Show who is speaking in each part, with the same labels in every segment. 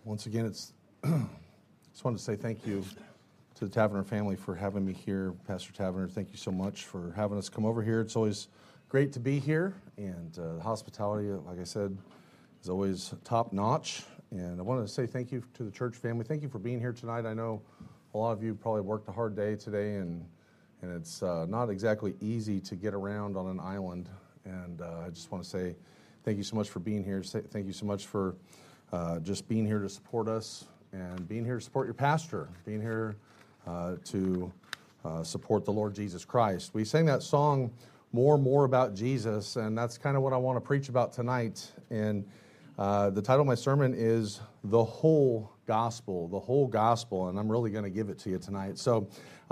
Speaker 1: Once again, just wanted to say thank you to the Taverner family for having me here. Pastor Taverner, thank you so much for having us come over here. It's always great to be here, and the hospitality, like I said, is always top notch. And I wanted to say thank you to the church family. Thank you for being here tonight. I know a lot of you probably worked a hard day today, and it's not exactly easy to get around on an island. And I just want to say thank you so much for being here. Thank you so much for just being here to support us and being here to support your pastor, being here to support the Lord Jesus Christ. We sang that song, More About Jesus, and that's kind of what I want to preach about tonight. And the title of my sermon is The Whole Gospel, and I'm really going to give it to you tonight. So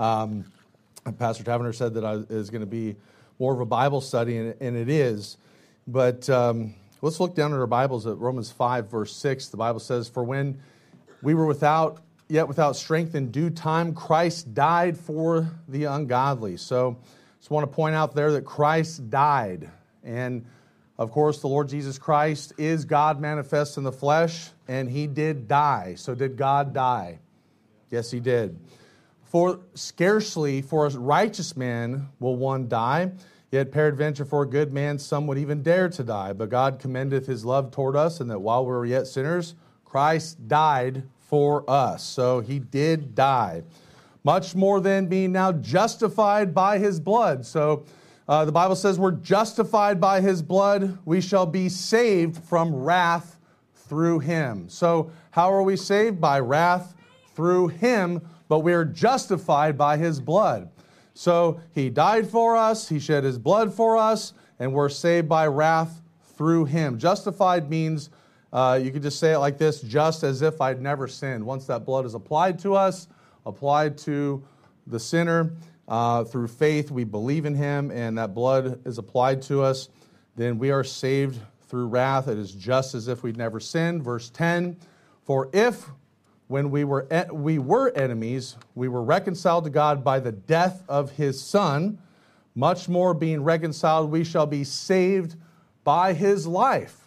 Speaker 1: Pastor Taverner said that it is going to be more of a Bible study, and it is. But let's look down at our Bibles at Romans 5, verse 6. The Bible says, "For when we were without strength in due time, Christ died for the ungodly." So just want to point out there that Christ died. And of course, the Lord Jesus Christ is God manifest in the flesh, and he did die. So did God die? Yes, he did. For scarcely for a righteous man will one die, yet peradventure for a good man some would even dare to die. But God commendeth his love toward us, and that while we were yet sinners, Christ died for us. So he did die. Much more than being now justified by his blood. So the Bible says we're justified by his blood. We shall be saved from wrath through him. So how are we saved? By wrath through him, but we're justified by his blood. So he died for us, he shed his blood for us, and we're saved by wrath through him. Justified means, you could just say it like this, just as if I'd never sinned. Once that blood is applied to us, applied to the sinner, through faith, we believe in him, and that blood is applied to us, then we are saved through wrath. It is just as if we'd never sinned. Verse 10, "For if when we were enemies, we were reconciled to God by the death of his Son, much more being reconciled, we shall be saved by his life."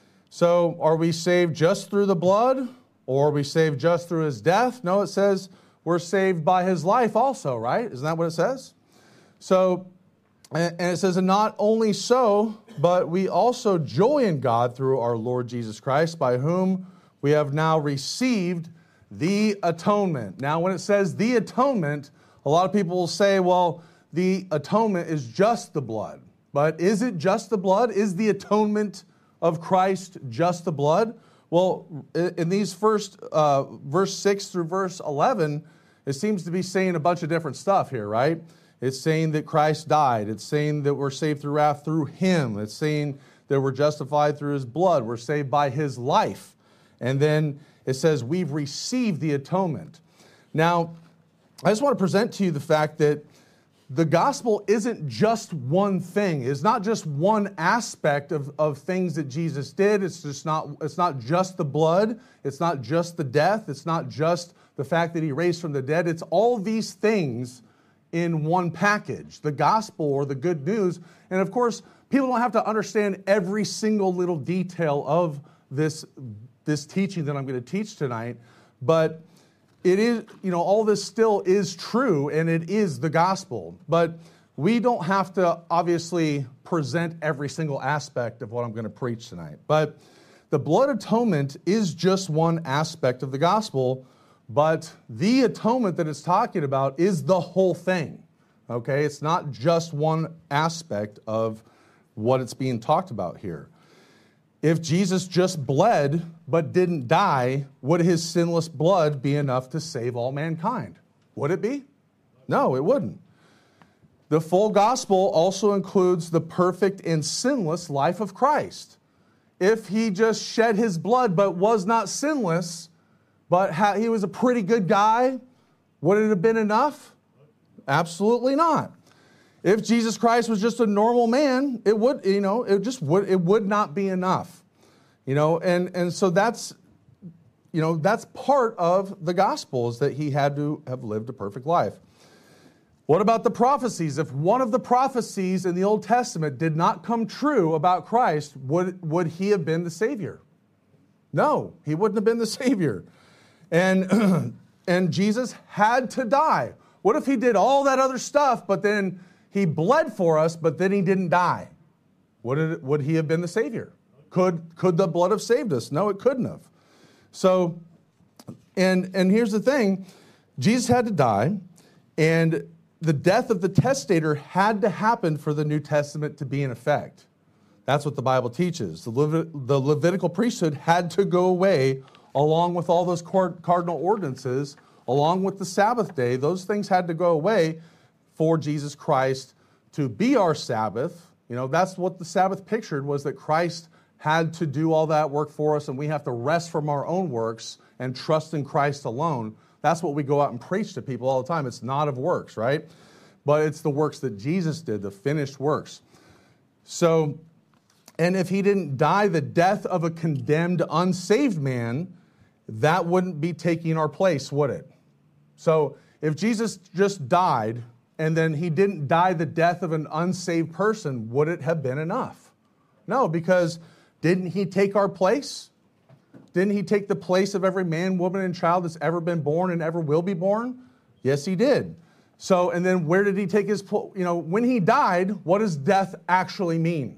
Speaker 1: So are we saved just through the blood, or are we saved just through his death? No, it says we're saved by his life also, right? Isn't that what it says? So, and it says, "And not only so, but we also joy in God through our Lord Jesus Christ, by whom we have now received the atonement." Now, when it says the atonement, a lot of people will say, well, the atonement is just the blood. But is it just the blood? Is the atonement of Christ just the blood? Well, in these first verse 6 through verse 11, it seems to be saying a bunch of different stuff here, right? It's saying that Christ died. It's saying that we're saved through wrath through him. It's saying that we're justified through his blood. We're saved by his life. And then it says we've received the atonement. Now, I just want to present to you the fact that the gospel isn't just one thing. It's not just one aspect of things that Jesus did. It's not just the blood. It's not just the death. It's not just the fact that he raised from the dead. It's all these things in one package, the gospel or the good news. And of course, people don't have to understand every single little detail of this teaching that I'm going to teach tonight, but it is, all this still is true, and it is the gospel. But we don't have to obviously present every single aspect of what I'm going to preach tonight. But the blood atonement is just one aspect of the gospel, but the atonement that it's talking about is the whole thing. Okay? It's not just one aspect of what it's being talked about here. If Jesus just bled but didn't die, would his sinless blood be enough to save all mankind? Would it be? No, it wouldn't. The full gospel also includes the perfect and sinless life of Christ. If he just shed his blood but was not sinless, but he was a pretty good guy, would it have been enough? Absolutely not. If Jesus Christ was just a normal man, it would not be enough. And so that's part of the gospel, is that he had to have lived a perfect life. What about the prophecies? If one of the prophecies in the Old Testament did not come true about Christ, would he have been the Savior? No, he wouldn't have been the Savior. And, and Jesus had to die. What if he did all that other stuff, but then he bled for us, but then he didn't die? Would he have been the Savior? Could the blood have saved us? No, it couldn't have. So, and here's the thing. Jesus had to die, and the death of the testator had to happen for the New Testament to be in effect. That's what the Bible teaches. The Levitical priesthood had to go away along with all those cardinal ordinances, along with the Sabbath day. Those things had to go away for Jesus Christ to be our Sabbath. You know, that's what the Sabbath pictured, was that Christ had to do all that work for us, and we have to rest from our own works and trust in Christ alone. That's what we go out and preach to people all the time. It's not of works, right? But it's the works that Jesus did, the finished works. So, and if he didn't die the death of a condemned, unsaved man, that wouldn't be taking our place, would it? So if Jesus just died and then he didn't die the death of an unsaved person, would it have been enough? No, because didn't he take our place? Didn't he take the place of every man, woman, and child that's ever been born and ever will be born? Yes, he did. So, and then where did he take his, when he died, what does death actually mean?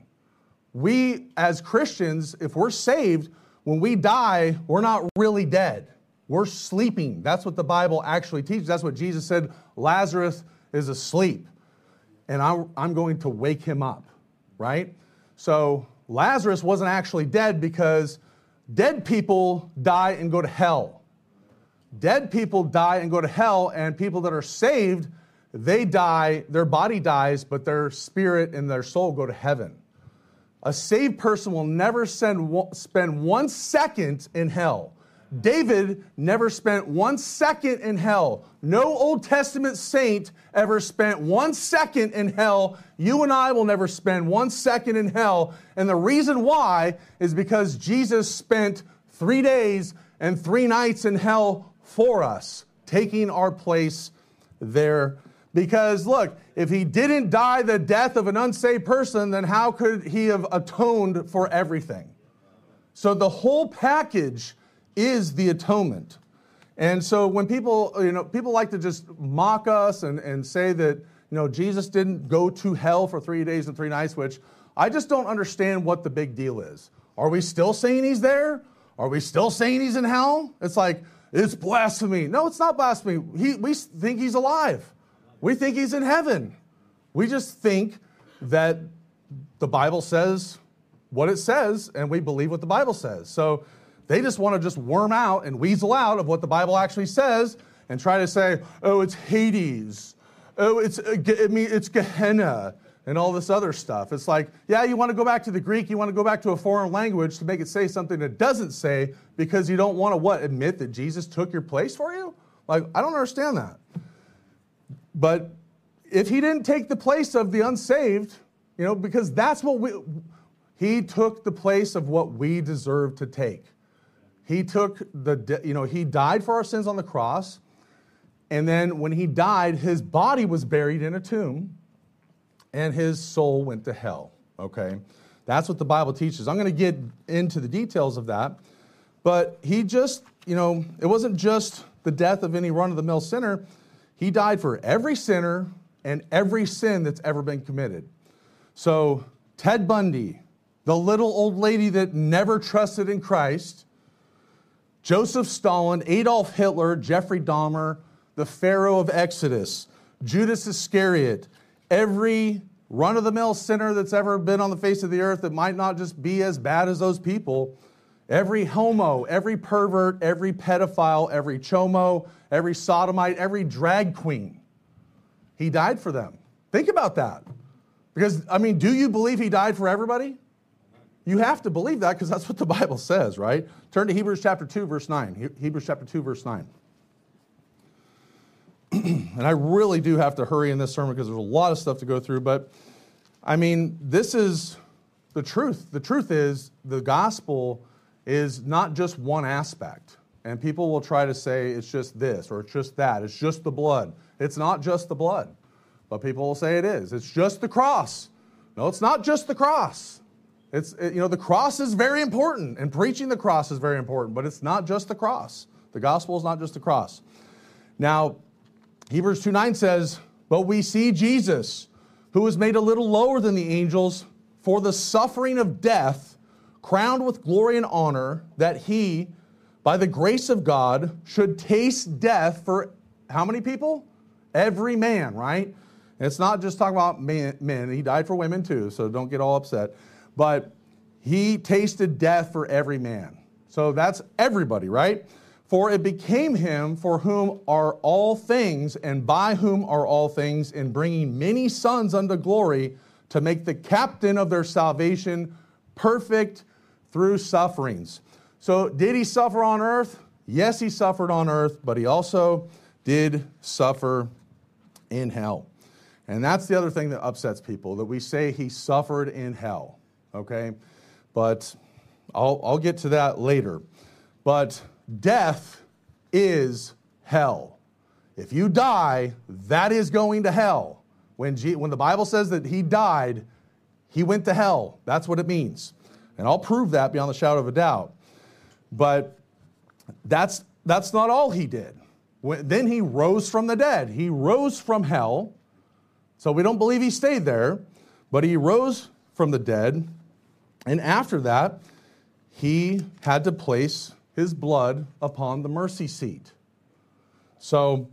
Speaker 1: We, as Christians, if we're saved, when we die, we're not really dead. We're sleeping. That's what the Bible actually teaches. That's what Jesus said. Lazarus is asleep, and I'm going to wake him up, right? So Lazarus wasn't actually dead, because dead people die and go to hell. Dead people die and go to hell, and people that are saved, they die, their body dies, but their spirit and their soul go to heaven. A saved person will never spend 1 second in hell. David never spent 1 second in hell. No Old Testament saint ever spent 1 second in hell. You and I will never spend 1 second in hell. And the reason why is because Jesus spent 3 days and 3 nights in hell for us, taking our place there. Because look, if he didn't die the death of an unsaved person, then how could he have atoned for everything? So the whole package is the atonement. And so when people like to just mock us and say that, Jesus didn't go to hell for 3 days and 3 nights, which I just don't understand what the big deal is. Are we still saying he's there? Are we still saying he's in hell? It's like, it's blasphemy. No, it's not blasphemy. We think he's alive. We think he's in heaven. We just think that the Bible says what it says, and we believe what the Bible says. So they just want to just worm out and weasel out of what the Bible actually says and try to say, oh, it's Hades. Oh, it's Gehenna and all this other stuff. It's like, yeah, you want to go back to the Greek, you want to go back to a foreign language to make it say something that doesn't say, because you don't want to, admit that Jesus took your place for you? Like, I don't understand that. But if he didn't take the place of the unsaved, because that's what he took the place of what we deserve to take. He took he died for our sins on the cross. And then when he died, his body was buried in a tomb and his soul went to hell. Okay. That's what the Bible teaches. I'm going to get into the details of that. But he just, it wasn't just the death of any run-of-the-mill sinner. He died for every sinner and every sin that's ever been committed. So Ted Bundy, the little old lady that never trusted in Christ, Joseph Stalin, Adolf Hitler, Jeffrey Dahmer, the Pharaoh of Exodus, Judas Iscariot, every run-of-the-mill sinner that's ever been on the face of the earth that might not just be as bad as those people, every homo, every pervert, every pedophile, every chomo, every sodomite, every drag queen. He died for them. Think about that. Because, do you believe he died for everybody? You have to believe that, because that's what the Bible says, right? Turn to Hebrews chapter 2, verse 9. Hebrews chapter 2, verse 9. And I really do have to hurry in this sermon because there's a lot of stuff to go through. But, this is the truth. The truth is the gospel is not just one aspect. And people will try to say it's just this or it's just that. It's just the blood. It's not just the blood. But people will say it is. It's just the cross. No, it's not just the cross. The cross is very important, and preaching the cross is very important, but it's not just the cross. The gospel is not just the cross. Now, Hebrews 2:9 says, "But we see Jesus, who was made a little lower than the angels for the suffering of death, crowned with glory and honor, that he, by the grace of God, should taste death for" how many people? Every man, right? And it's not just talking about men. He died for women too, so don't get all upset. But he tasted death for every man. So that's everybody, right? "For it became him for whom are all things, and by whom are all things, in bringing many sons unto glory, to make the captain of their salvation perfect through sufferings." So did he suffer on earth? Yes, he suffered on earth, but he also did suffer in hell. And that's the other thing that upsets people, that we say he suffered in hell, okay? But I'll get to that later. But death is hell. If you die, that is going to hell. When the Bible says that he died, he went to hell. That's what it means. And I'll prove that beyond the shadow of a doubt. But that's not all he did. Then he rose from the dead. He rose from hell. So we don't believe he stayed there, but he rose from the dead. And after that, he had to place his blood upon the mercy seat. So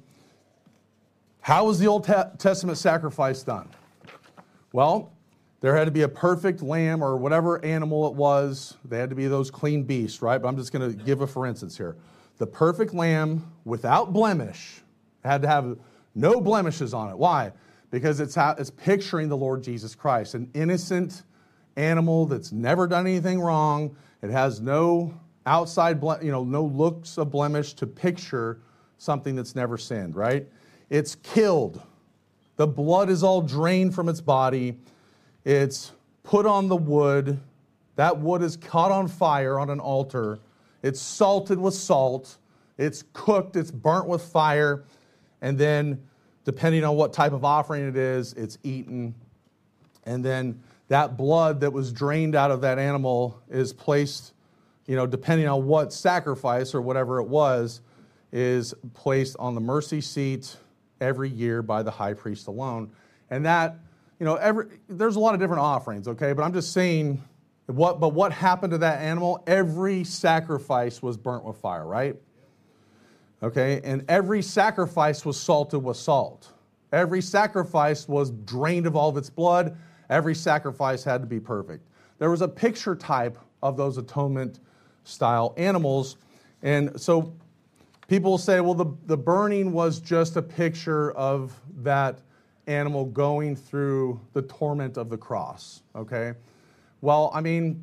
Speaker 1: how was the Old Testament sacrifice done? Well, there had to be a perfect lamb or whatever animal it was. They had to be those clean beasts, right? But I'm just going to give a for instance here. The perfect lamb without blemish had to have no blemishes on it. Why? Because it's picturing the Lord Jesus Christ, an innocent animal that's never done anything wrong. It has no outside, no looks of blemish to picture something that's never sinned, right? It's killed. The blood is all drained from its body. It's put on the wood. That wood is caught on fire on an altar. It's salted with salt. It's cooked. It's burnt with fire. And then, depending on what type of offering it is, it's eaten. And then that blood that was drained out of that animal is placed, depending on what sacrifice or whatever it was, is placed on the mercy seat every year by the high priest alone. And that, there's a lot of different offerings, okay? But I'm just saying, what happened to that animal? Every sacrifice was burnt with fire, right? Okay, and every sacrifice was salted with salt. Every sacrifice was drained of all of its blood. Every sacrifice had to be perfect. There was a picture type of those atonement-style animals. And so people will say, well, the burning was just a picture of that animal going through the torment of the cross, okay? Well,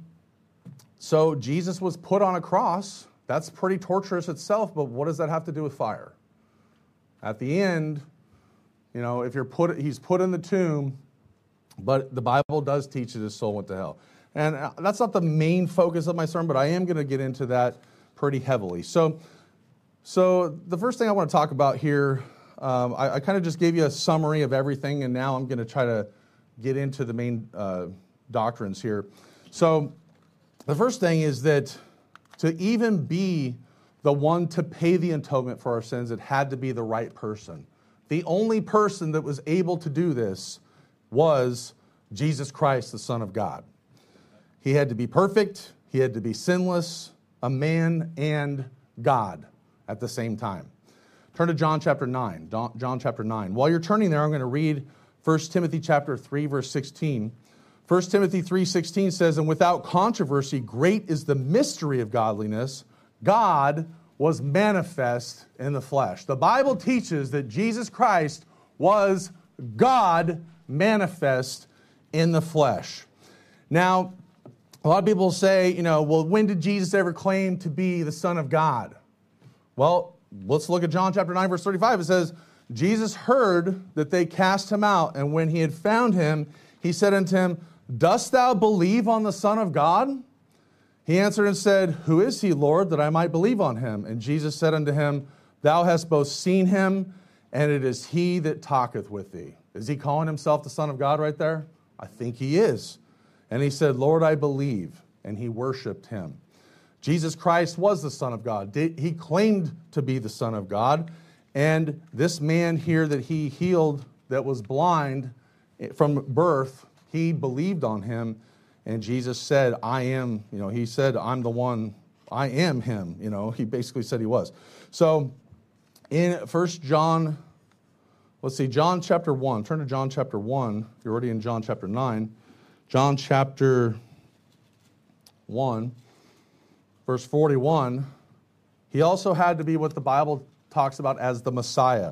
Speaker 1: so Jesus was put on a cross. That's pretty torturous itself, but what does that have to do with fire? At the end, if he's put in the tomb, but the Bible does teach that his soul went to hell. And that's not the main focus of my sermon, but I am going to get into that pretty heavily. So the first thing I want to talk about here, I kind of just gave you a summary of everything, and now I'm going to try to get into the main doctrines here. So the first thing is that to even be the one to pay the atonement for our sins, it had to be the right person. The only person that was able to do this was Jesus Christ, the Son of God. He had to be perfect. He had to be sinless, a man and God at the same time. Turn to John chapter 9. John chapter 9. While you're turning there, I'm going to read 1 Timothy chapter 3, verse 16. 1 Timothy 3:16 says, "And without controversy, great is the mystery of godliness. God was manifest in the flesh." The Bible teaches that Jesus Christ was God manifest in the flesh. Now, a lot of people say, well, when did Jesus ever claim to be the Son of God? Well, let's look at John chapter 9, verse 35. It says, "Jesus heard that they cast him out, and when he had found him, he said unto him, Dost thou believe on the Son of God? He answered and said, Who is he, Lord, that I might believe on him? And Jesus said unto him, Thou hast both seen him, and it is he that talketh with thee." Is he calling himself the Son of God right there? I think he is. And he said, Lord, I believe. And he worshiped him. Jesus Christ was the Son of God. He claimed to be the Son of God. And this man here that he healed that was blind from birth, he believed on him. And Jesus said, I am, he said, I'm the one, I am him. He basically said he was. So in 1 John, John chapter 1. Turn to John chapter 1. You're already in John chapter 9. John chapter 1, verse 41. He also had to be what the Bible talks about as the Messiah.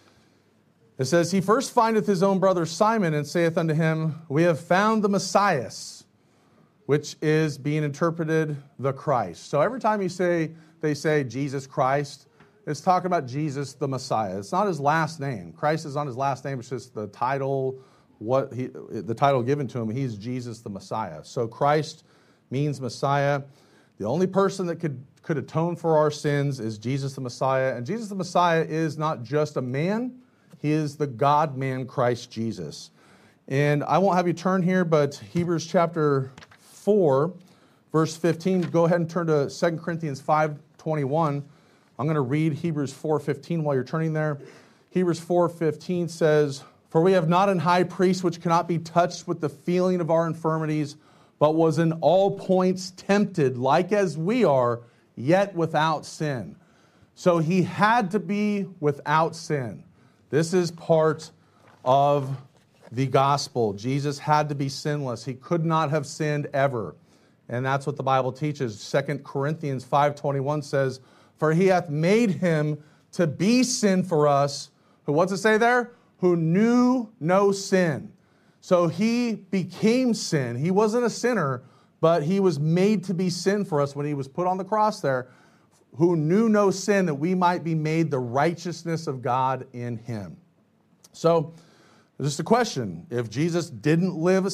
Speaker 1: It says, he first findeth his own brother Simon, and saith unto him, we have found the Messiah, which is being interpreted the Christ. So every time they say Jesus Christ, it's talking about Jesus the Messiah. It's not his last name. Christ is not his last name. It's just the title, the title given to him. He's Jesus the Messiah. So Christ means Messiah. The only person that could atone for our sins is Jesus the Messiah. And Jesus the Messiah is not just a man. He is the God-man Christ Jesus. And I won't have you turn here, but Hebrews chapter 4, verse 15. Go ahead and turn to 2 Corinthians 5:21. I'm going to read Hebrews 4:15 while you're turning there. Hebrews 4:15 says, for we have not an high priest which cannot be touched with the feeling of our infirmities, but was in all points tempted, like as we are, yet without sin. So he had to be without sin. This is part of the gospel. Jesus had to be sinless. He could not have sinned ever. And that's what the Bible teaches. 2 Corinthians 5:21 says, for he hath made him to be sin for us, who, what's it say there? Who knew no sin. So he became sin. He wasn't a sinner, but he was made to be sin for us when he was put on the cross there, who knew no sin, that we might be made the righteousness of God in him. So, just a question. If Jesus didn't live a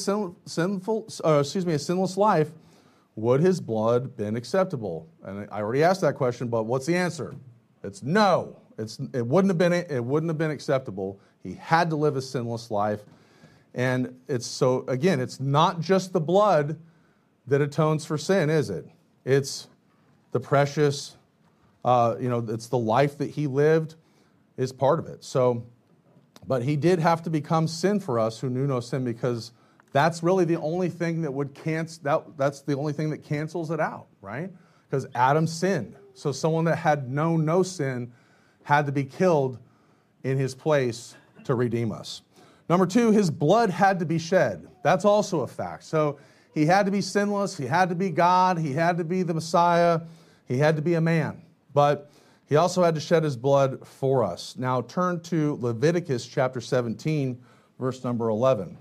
Speaker 1: sinless life, would his blood been acceptable? And I already asked that question, but what's the answer? It's no. It wouldn't have been acceptable. He had to live a sinless life. And it's not just the blood that atones for sin, is it? It's the precious, it's the life that he lived is part of it. So, but he did have to become sin for us who knew no sin, because that's really the only thing that that's the only thing that cancels it out, right? Because Adam sinned. So someone that had known no sin had to be killed in his place to redeem us. Number two, his blood had to be shed. That's also a fact. So he had to be sinless. He had to be God. He had to be the Messiah. He had to be a man. But he also had to shed his blood for us. Now turn to Leviticus chapter 17, verse number 11.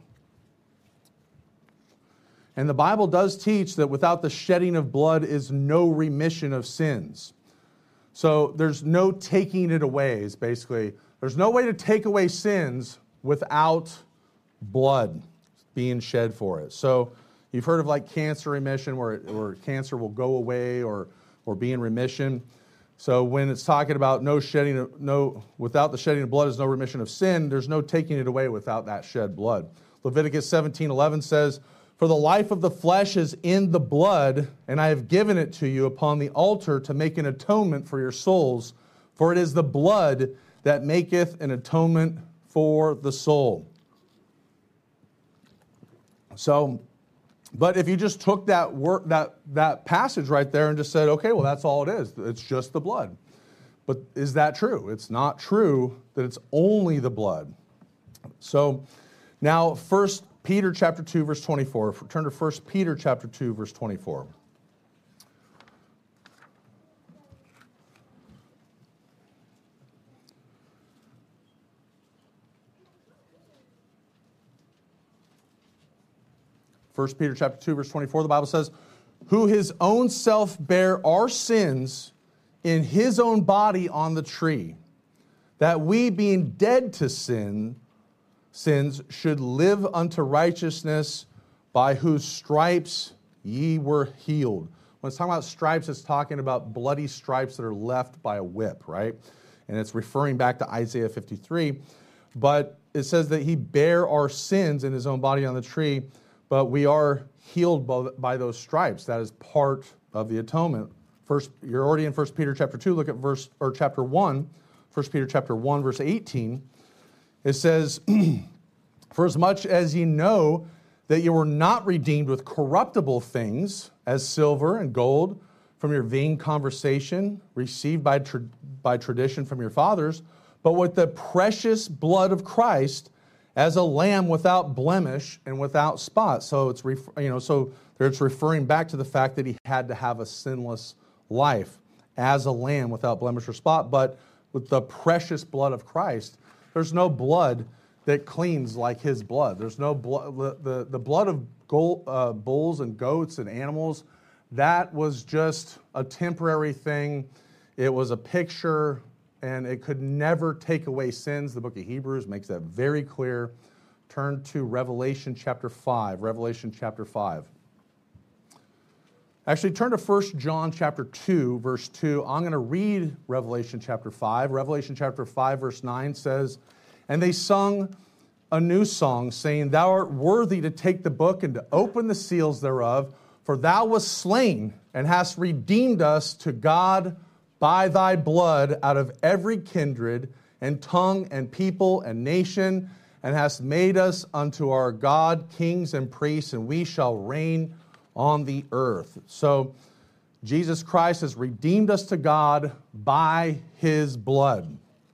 Speaker 1: And the Bible does teach that without the shedding of blood is no remission of sins. So there's no taking it away, is basically. There's no way to take away sins without blood being shed for it. So you've heard of like cancer remission, where cancer will go away or be in remission. So when it's talking about without the shedding of blood is no remission of sin, there's no taking it away without that shed blood. Leviticus 17:11 says, for the life of the flesh is in the blood, and I have given it to you upon the altar to make an atonement for your souls, for it is the blood that maketh an atonement for the soul. So, but if you just took that passage right there and just said, okay, well, that's all it is. It's just the blood. But is that true? It's not true that it's only the blood. So now 1 Peter chapter 2, verse 24. Turn to 1 Peter chapter 2, verse 24. First Peter chapter 2, verse 24, the Bible says, who his own self bare our sins in his own body on the tree, that we being dead to sins should live unto righteousness, by whose stripes ye were healed. When it's talking about stripes, it's talking about bloody stripes that are left by a whip, right? And it's referring back to Isaiah 53. But it says that he bare our sins in his own body on the tree, but we are healed by those stripes. That is part of the atonement. First, you're already in 1 Peter chapter 2. Look at chapter 1, 1 Peter chapter 1, verse 18. It says, "For as much as ye know that you were not redeemed with corruptible things, as silver and gold, from your vain conversation received by tradition from your fathers, but with the precious blood of Christ, as a lamb without blemish and without spot." So it's referring back to the fact that he had to have a sinless life as a lamb without blemish or spot. But with the precious blood of Christ, there's no blood that cleans like his blood. There's no blood. The blood of bulls and goats and animals, that was just a temporary thing. It was a picture, and it could never take away sins. The book of Hebrews makes that very clear. Turn to Revelation chapter 5. Revelation chapter 5. Actually, turn to 1 John chapter 2, verse 2. I'm going to read Revelation chapter 5. Revelation chapter 5, verse 9 says, "And they sung a new song, saying, Thou art worthy to take the book and to open the seals thereof, for thou wast slain and hast redeemed us to God by thy blood out of every kindred and tongue and people and nation, and hast made us unto our God kings and priests, and we shall reign on the earth." So Jesus Christ has redeemed us to God by his blood.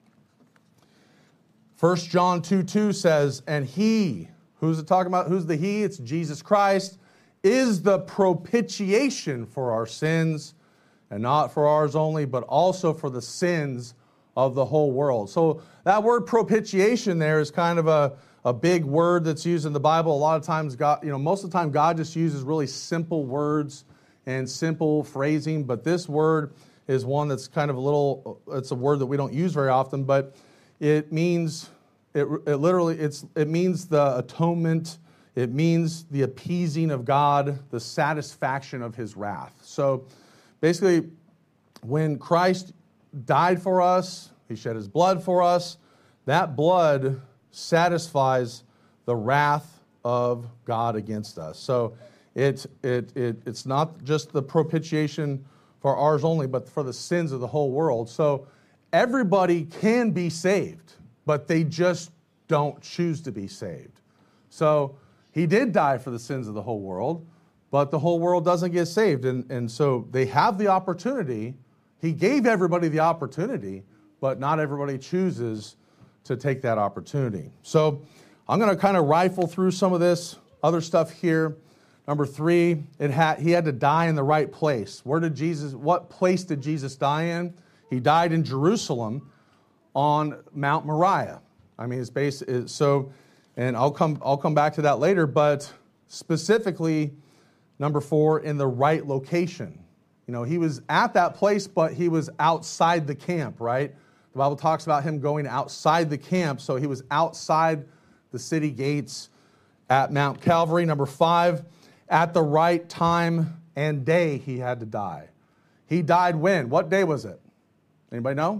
Speaker 1: 1 John 2:2 says, "And he," who's it talking about? Who's the he? It's Jesus Christ, "is the propitiation for our sins, and not for ours only, but also for the sins of the whole world." So that word propitiation there is kind of a big word that's used in the Bible. A lot of times, most of the time, God just uses really simple words and simple phrasing, but this word is one that's kind of it's a word that we don't use very often, but it means, it means the atonement. It means the appeasing of God, the satisfaction of his wrath. So basically, when Christ died for us, he shed his blood for us, that blood satisfies the wrath of God against us. So it's not just the propitiation for ours only, but for the sins of the whole world. So everybody can be saved, but they just don't choose to be saved. So he did die for the sins of the whole world, but the whole world doesn't get saved. And so they have the opportunity. He gave everybody the opportunity, but not everybody chooses to take that opportunity. So I'm going to kind of rifle through some of this other stuff here. Number 3, he had to die in the right place. What place did Jesus die in? He died in Jerusalem on Mount Moriah. I mean, and I'll come back to that later, but specifically, number 4, in the right location. He was at that place, but he was outside the camp, right? The Bible talks about him going outside the camp, so he was outside the city gates at Mount Calvary. Number 5, at the right time and day he had to die. He died when? What day was it? Anybody know?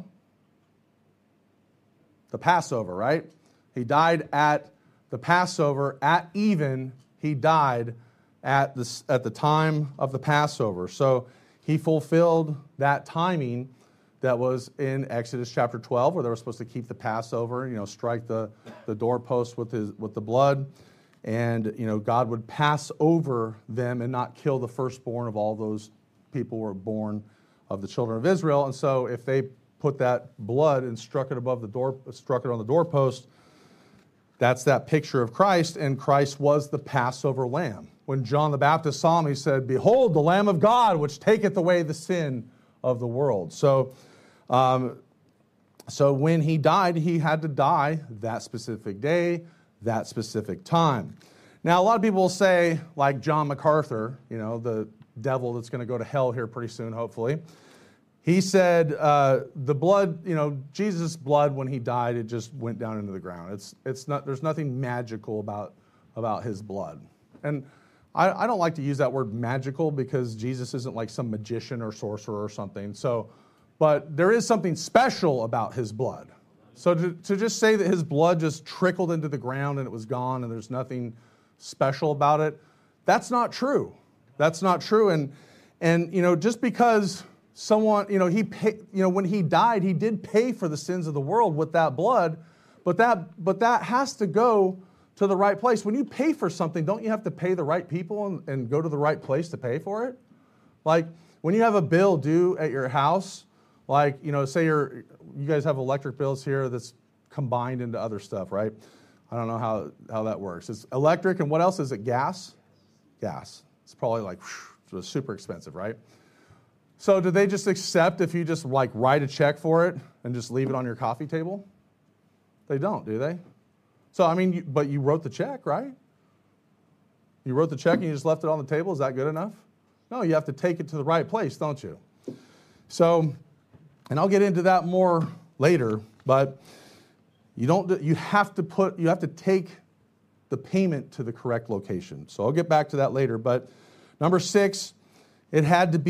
Speaker 1: The Passover, right? He died at the Passover. At even, he died at the time of the Passover. So he fulfilled that timing that was in Exodus chapter 12, where they were supposed to keep the Passover, strike the doorpost with the blood, and God would pass over them and not kill the firstborn of all those people who were born of the children of Israel. And so if they put that blood and struck it on the doorpost, that's that picture of Christ, and Christ was the Passover lamb. When John the Baptist saw him, he said, "Behold, the Lamb of God, which taketh away the sin of the world." So when he died, he had to die that specific day, that specific time. Now, a lot of people will say, like John MacArthur, the devil that's going to go to hell here pretty soon, hopefully. He said the blood, Jesus' blood when he died, it just went down into the ground. There's nothing magical about his blood. And I don't like to use that word magical because Jesus isn't like some magician or sorcerer or something. But there is something special about his blood. So to just say that his blood just trickled into the ground and it was gone and there's nothing special about it. That's not true. That's not true. And just because someone, when he died, he did pay for the sins of the world with that blood, but that has to go to the right place. When you pay for something, don't you have to pay the right people and go to the right place to pay for it? Like when you have a bill due at your house, like, say you guys have electric bills here that's combined into other stuff, right? I don't know how that works. It's electric, and what else is it? Gas? Gas. It's probably like super expensive, right? So do they just accept if you just like write a check for it and just leave it on your coffee table? They don't, do they? So, but you wrote the check, right? You wrote the check and you just left it on the table. Is that good enough? No, you have to take it to the right place, don't you? So, and I'll get into that more later, but you have to take the payment to the correct location. So I'll get back to that later. But number 6, he had to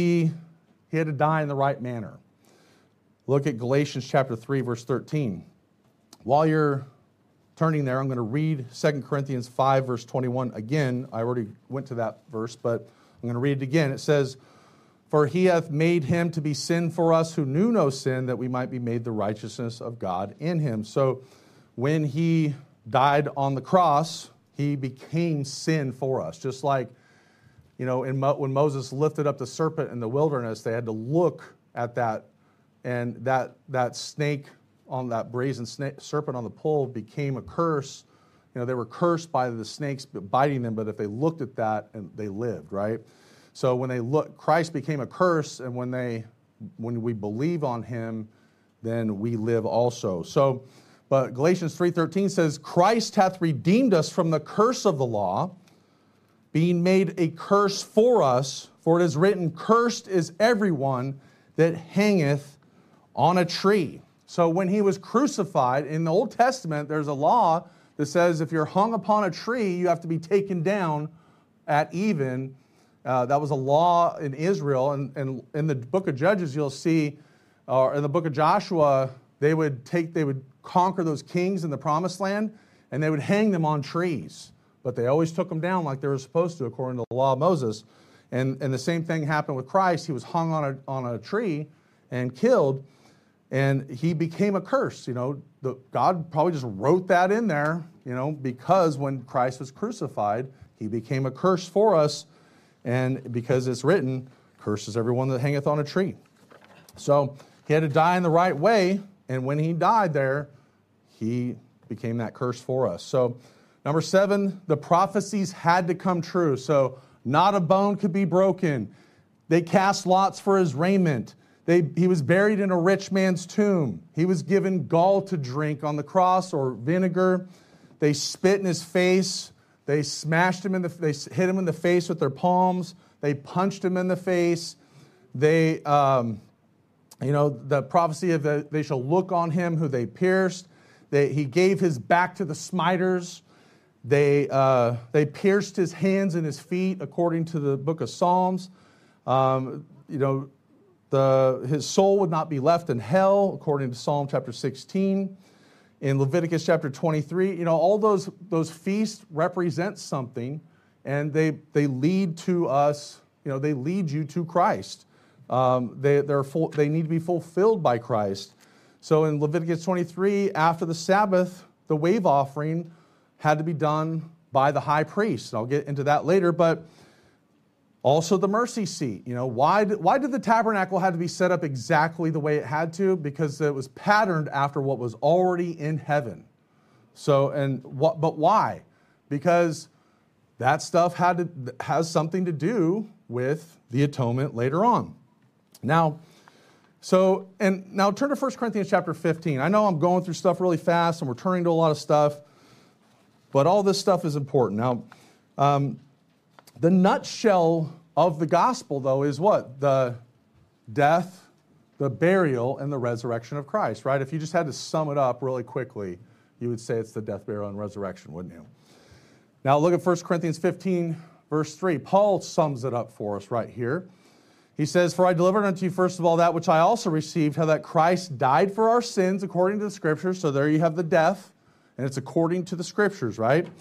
Speaker 1: die in the right manner. Look at Galatians chapter 3, verse 13. While you're turning there, I'm going to read 2 Corinthians 5, verse 21 again. I already went to that verse, but I'm going to read it again. It says, "For he hath made him to be sin for us who knew no sin, that we might be made the righteousness of God in him." So when he died on the cross, he became sin for us. Just like, when Moses lifted up the serpent in the wilderness, they had to look at that, and that snake on that brazen serpent on the pole became a curse. They were cursed by the snakes biting them, but if they looked at that, and they lived, right? So when Christ became a curse, and when we believe on him, then we live also. So, but Galatians 3:13 says, "Christ hath redeemed us from the curse of the law, being made a curse for us, for it is written, cursed is everyone that hangeth on a tree." So when he was crucified, in the Old Testament, there's a law that says if you're hung upon a tree, you have to be taken down at even. That was a law in Israel. And in the book of Judges, you'll see, or in the book of Joshua, they would conquer those kings in the promised land, and they would hang them on trees. But they always took them down like they were supposed to, according to the law of Moses. And the same thing happened with Christ. He was hung on a tree and killed, and he became a curse. God probably just wrote that in there, because when Christ was crucified, he became a curse for us. And because it's written, curses everyone that hangeth on a tree. So he had to die in the right way. And when he died there, he became that curse for us. So number 7, the prophecies had to come true. So not a bone could be broken. They cast lots for his raiment. He was buried in a rich man's tomb. He was given gall to drink on the cross, or vinegar. They spit in his face. They smashed him they hit him in the face with their palms. They punched him in the face. The prophecy of they shall look on him who they pierced. He gave his back to the smiters. They pierced his hands and his feet, according to the book of Psalms. His soul would not be left in hell, according to Psalm chapter 16. In Leviticus chapter 23, all those feasts represent something, and they lead to us. They lead you to Christ. They need to be fulfilled by Christ. So in Leviticus 23, after the Sabbath, the wave offering had to be done by the high priest. I'll get into that later, but also the mercy seat. Why did the tabernacle have to be set up exactly the way it had to? Because it was patterned after what was already in heaven. But why? Because that stuff has something to do with the atonement later on. Now turn to 1 Corinthians chapter 15. I know I'm going through stuff really fast, and we're turning to a lot of stuff, but all this stuff is important. Now, the nutshell of the gospel, though, is what? The death, the burial, and the resurrection of Christ, right? If you just had to sum it up really quickly, you would say it's the death, burial, and resurrection, wouldn't you? Now look at 1 Corinthians 15, verse 3. Paul sums it up for us right here. He says, "For I delivered unto you first of all that which I also received, how that Christ died for our sins according to the Scriptures." So there you have the death, and it's according to the Scriptures, right?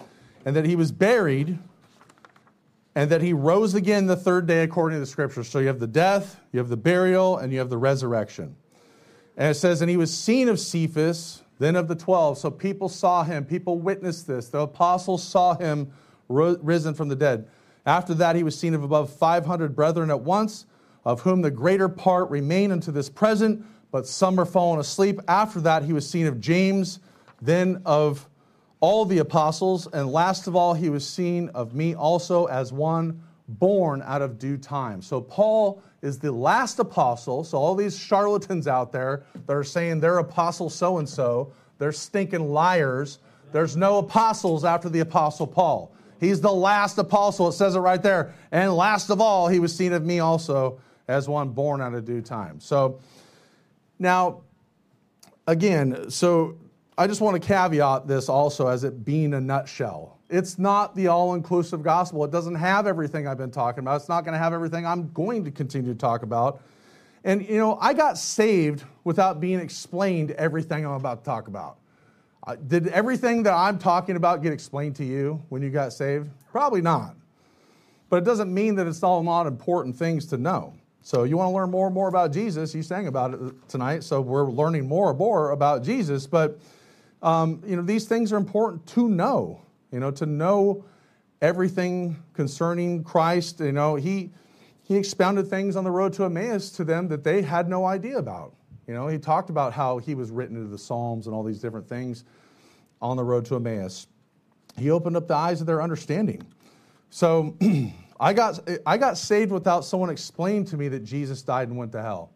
Speaker 1: and that he was buried, and that he rose again the third day according to the Scriptures. So you have the death, you have the burial, and you have the resurrection. And it says, and he was seen of Cephas, then of the 12. So people saw him. People witnessed this. The apostles saw him risen from the dead. After that, he was seen of above 500 brethren at once, of whom the greater part remain unto this present, but some are fallen asleep. After that, he was seen of James, then of all the apostles, and last of all, he was seen of me also as one born out of due time. So Paul is the last apostle. So all these charlatans out there that are saying they're apostle so-and-so, they're stinking liars. There's no apostles after the apostle Paul. He's the last apostle. It says it right there. And last of all, he was seen of me also as one born out of due time. So now, again, so I just want to caveat this also as it being a nutshell. It's not the all-inclusive gospel. It doesn't have everything I've been talking about. It's not going to have everything I'm going to continue to talk about. And, you know, I got saved without being explained everything I'm about to talk about. Did everything that I'm talking about get explained to you when you got saved? Probably not. But it doesn't mean that it's all not important things to know. So you want to learn more and more about Jesus. You sang about it tonight, so we're learning more and more about Jesus. But, you know, these things are important to know. You know, to know everything concerning Christ. You know, he expounded things on the road to Emmaus to them that they had no idea about. You know, he talked about how he was written into the Psalms and all these different things on the road to Emmaus. He opened up the eyes of their understanding. So I got saved without someone explaining to me that Jesus died and went to hell.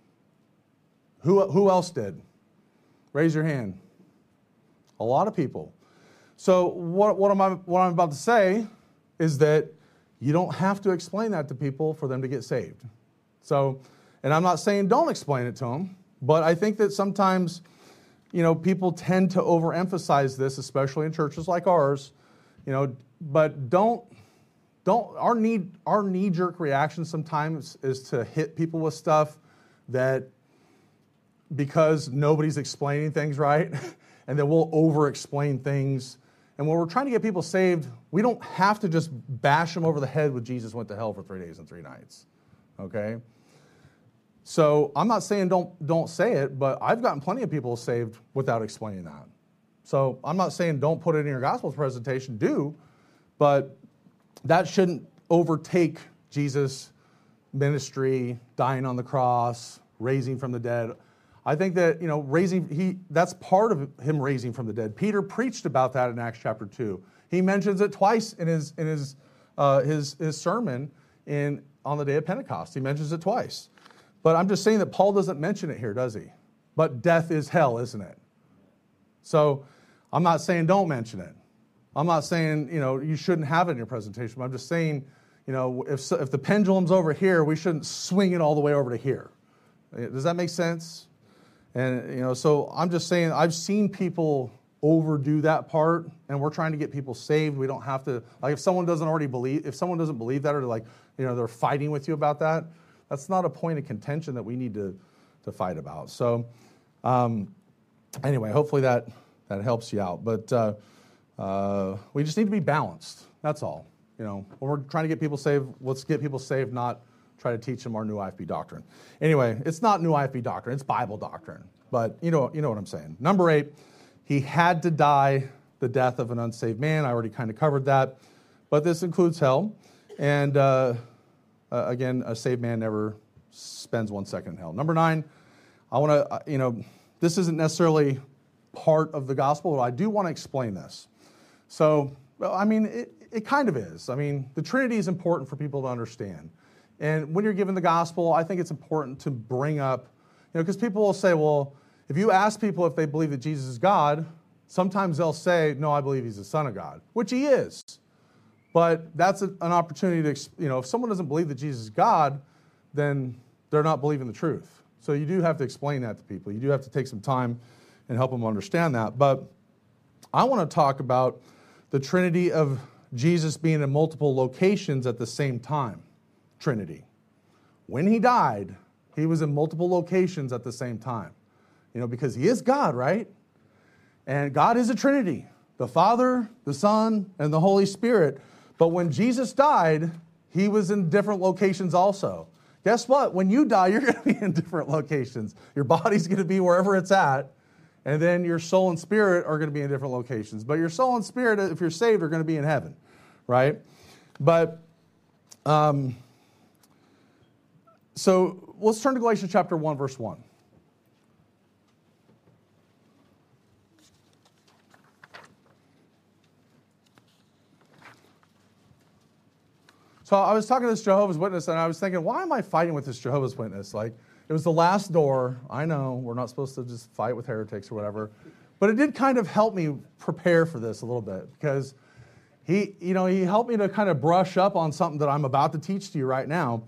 Speaker 1: Who else did? Raise your hand. A lot of people. So what I'm about to say is that you don't have to explain that to people for them to get saved. So, and I'm not saying don't explain it to them, but I think that sometimes, you know, people tend to overemphasize this, especially in churches like ours, you know, but our knee-jerk reaction sometimes is to hit people with stuff that because nobody's explaining things right, and then we'll over-explain things. And when we're trying to get people saved, we don't have to just bash them over the head with Jesus went to hell for 3 days and 3 nights, okay? So I'm not saying don't say it, but I've gotten plenty of people saved without explaining that. So I'm not saying don't put it in your gospel presentation, do, but that shouldn't overtake Jesus' ministry, dying on the cross, raising from the dead. I think that, you know, that's part of him raising from the dead. Peter preached about that in Acts chapter 2. He mentions it twice in his sermon on the day of Pentecost. He mentions it twice. But I'm just saying that Paul doesn't mention it here, does he? But death is hell, isn't it? So I'm not saying don't mention it. I'm not saying, you know, you shouldn't have it in your presentation. But I'm just saying, you know, if the pendulum's over here, we shouldn't swing it all the way over to here. Does that make sense? And, you know, so I'm just saying I've seen people overdo that part, and we're trying to get people saved. We don't have to, like, if someone doesn't believe that, or like, you know, they're fighting with you about that, that's not a point of contention that we need to fight about. So anyway, hopefully that helps you out. But we just need to be balanced. That's all. You know, when we're trying to get people saved, let's get people saved, not try to teach them our new IFB doctrine. Anyway, it's not new IFB doctrine, it's Bible doctrine. But you know what I'm saying. Number 8, he had to die the death of an unsaved man. I already kind of covered that. But this includes hell. And again, a saved man never spends 1 second in hell. Number 9, I want to, you know, this isn't necessarily part of the gospel, but I do want to explain this. So, well, I mean, it kind of is. I mean, the Trinity is important for people to understand. And when you're given the gospel, I think it's important to bring up, you know, because people will say, well, if you ask people if they believe that Jesus is God, sometimes they'll say, no, I believe he's the Son of God, which he is. But that's an opportunity to, you know, if someone doesn't believe that Jesus is God, then they're not believing the truth. So you do have to explain that to people. You do have to take some time and help them understand that. But I want to talk about the Trinity of Jesus being in multiple locations at the same time. Trinity. When he died, he was in multiple locations at the same time. You know, because he is God, right? And God is a Trinity. the Father, the Son, and the Holy Spirit. But when Jesus died, he was in different locations also. Guess what? When you die, you're going to be in different locations. Your body's going to be wherever it's at, and then your soul and spirit are going to be in different locations. But your soul and spirit, if you're saved, are going to be in heaven, right? But, so let's turn to Galatians chapter 1, verse 1. So I was talking to this Jehovah's Witness, and I was thinking, why am I fighting with this Jehovah's Witness? Like, it was the last door. I know we're not supposed to just fight with heretics or whatever, but it did kind of help me prepare for this a little bit, because he helped me to kind of brush up on something that I'm about to teach to you right now.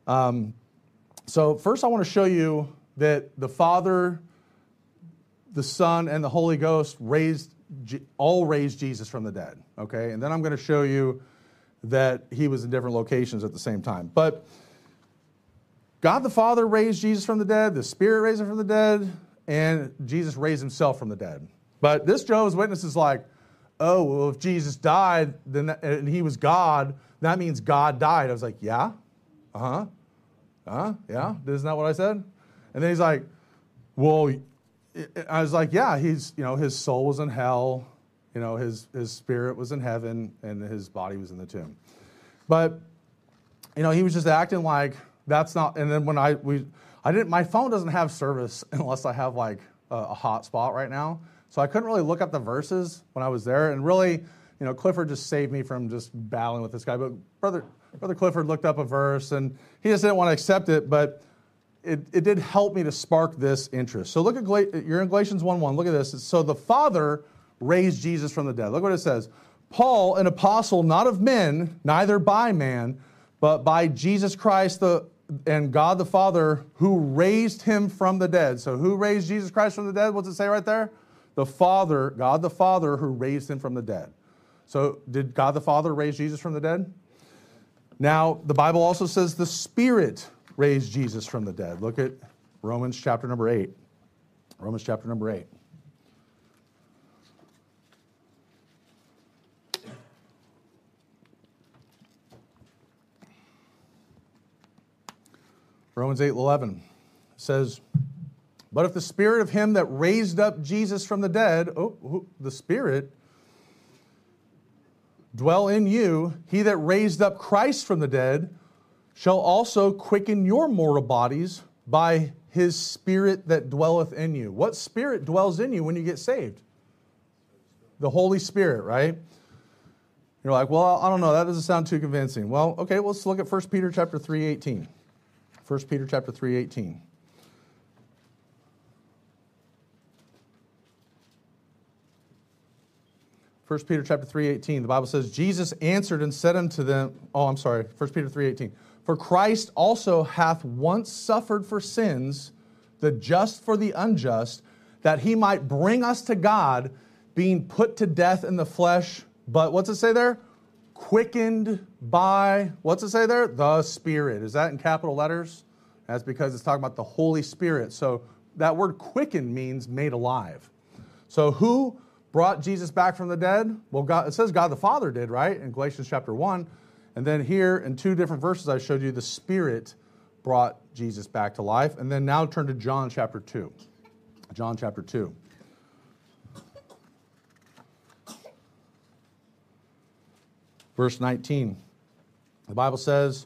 Speaker 1: So first I want to show you that the Father, the Son, and the Holy Ghost raised Jesus from the dead, okay? And then I'm going to show you that he was in different locations at the same time. But God the Father raised Jesus from the dead, the Spirit raised him from the dead, and Jesus raised himself from the dead. But this Jehovah's Witness is like, oh, well, if Jesus died and he was God, that means God died. I was like, yeah, yeah, isn't that what I said? And then he's like, well, I was like, yeah, his soul was in hell, his spirit was in heaven, and his body was in the tomb. But, he was just acting like that's not, and then when my phone doesn't have service unless I have like a hotspot right now. So I couldn't really look up the verses when I was there. And really, Clifford just saved me from just battling with this guy. But Brother Clifford looked up a verse, and he just didn't want to accept it, but it did help me to spark this interest. So look at, you're in Galatians 1:1. Look at this. So the Father raised Jesus from the dead. Look what it says. Paul, an apostle, not of men, neither by man, but by Jesus Christ and God the Father, who raised him from the dead. So who raised Jesus Christ from the dead? What's it say right there? The Father, God the Father, who raised him from the dead. So did God the Father raise Jesus from the dead? Now, the Bible also says the Spirit raised Jesus from the dead. Look at Romans chapter number 8. Romans chapter number 8. Romans 8:11 says, but if the Spirit of him that raised up Jesus from the dead, the Spirit, dwell in you, he that raised up Christ from the dead shall also quicken your mortal bodies by his Spirit that dwelleth in you. What Spirit dwells in you when you get saved? The Holy Spirit, right? You're like, well, I don't know, that doesn't sound too convincing. Well, okay, let's look at 1 Peter chapter 3:18. 1 Peter chapter 3:18. 1 Peter chapter 3:18, the Bible says, Jesus answered and said unto them, 1 Peter 3:18, for Christ also hath once suffered for sins, the just for the unjust, that he might bring us to God, being put to death in the flesh, but what's it say there? Quickened by, what's it say there? The Spirit. Is that in capital letters? That's because it's talking about the Holy Spirit. So that word quicken means made alive. So who brought Jesus back from the dead? Well, it says God the Father did, right? In Galatians chapter 1. And then here in two different verses I showed you the Spirit brought Jesus back to life. And then now turn to John chapter 2. John chapter 2. Verse 19. The Bible says,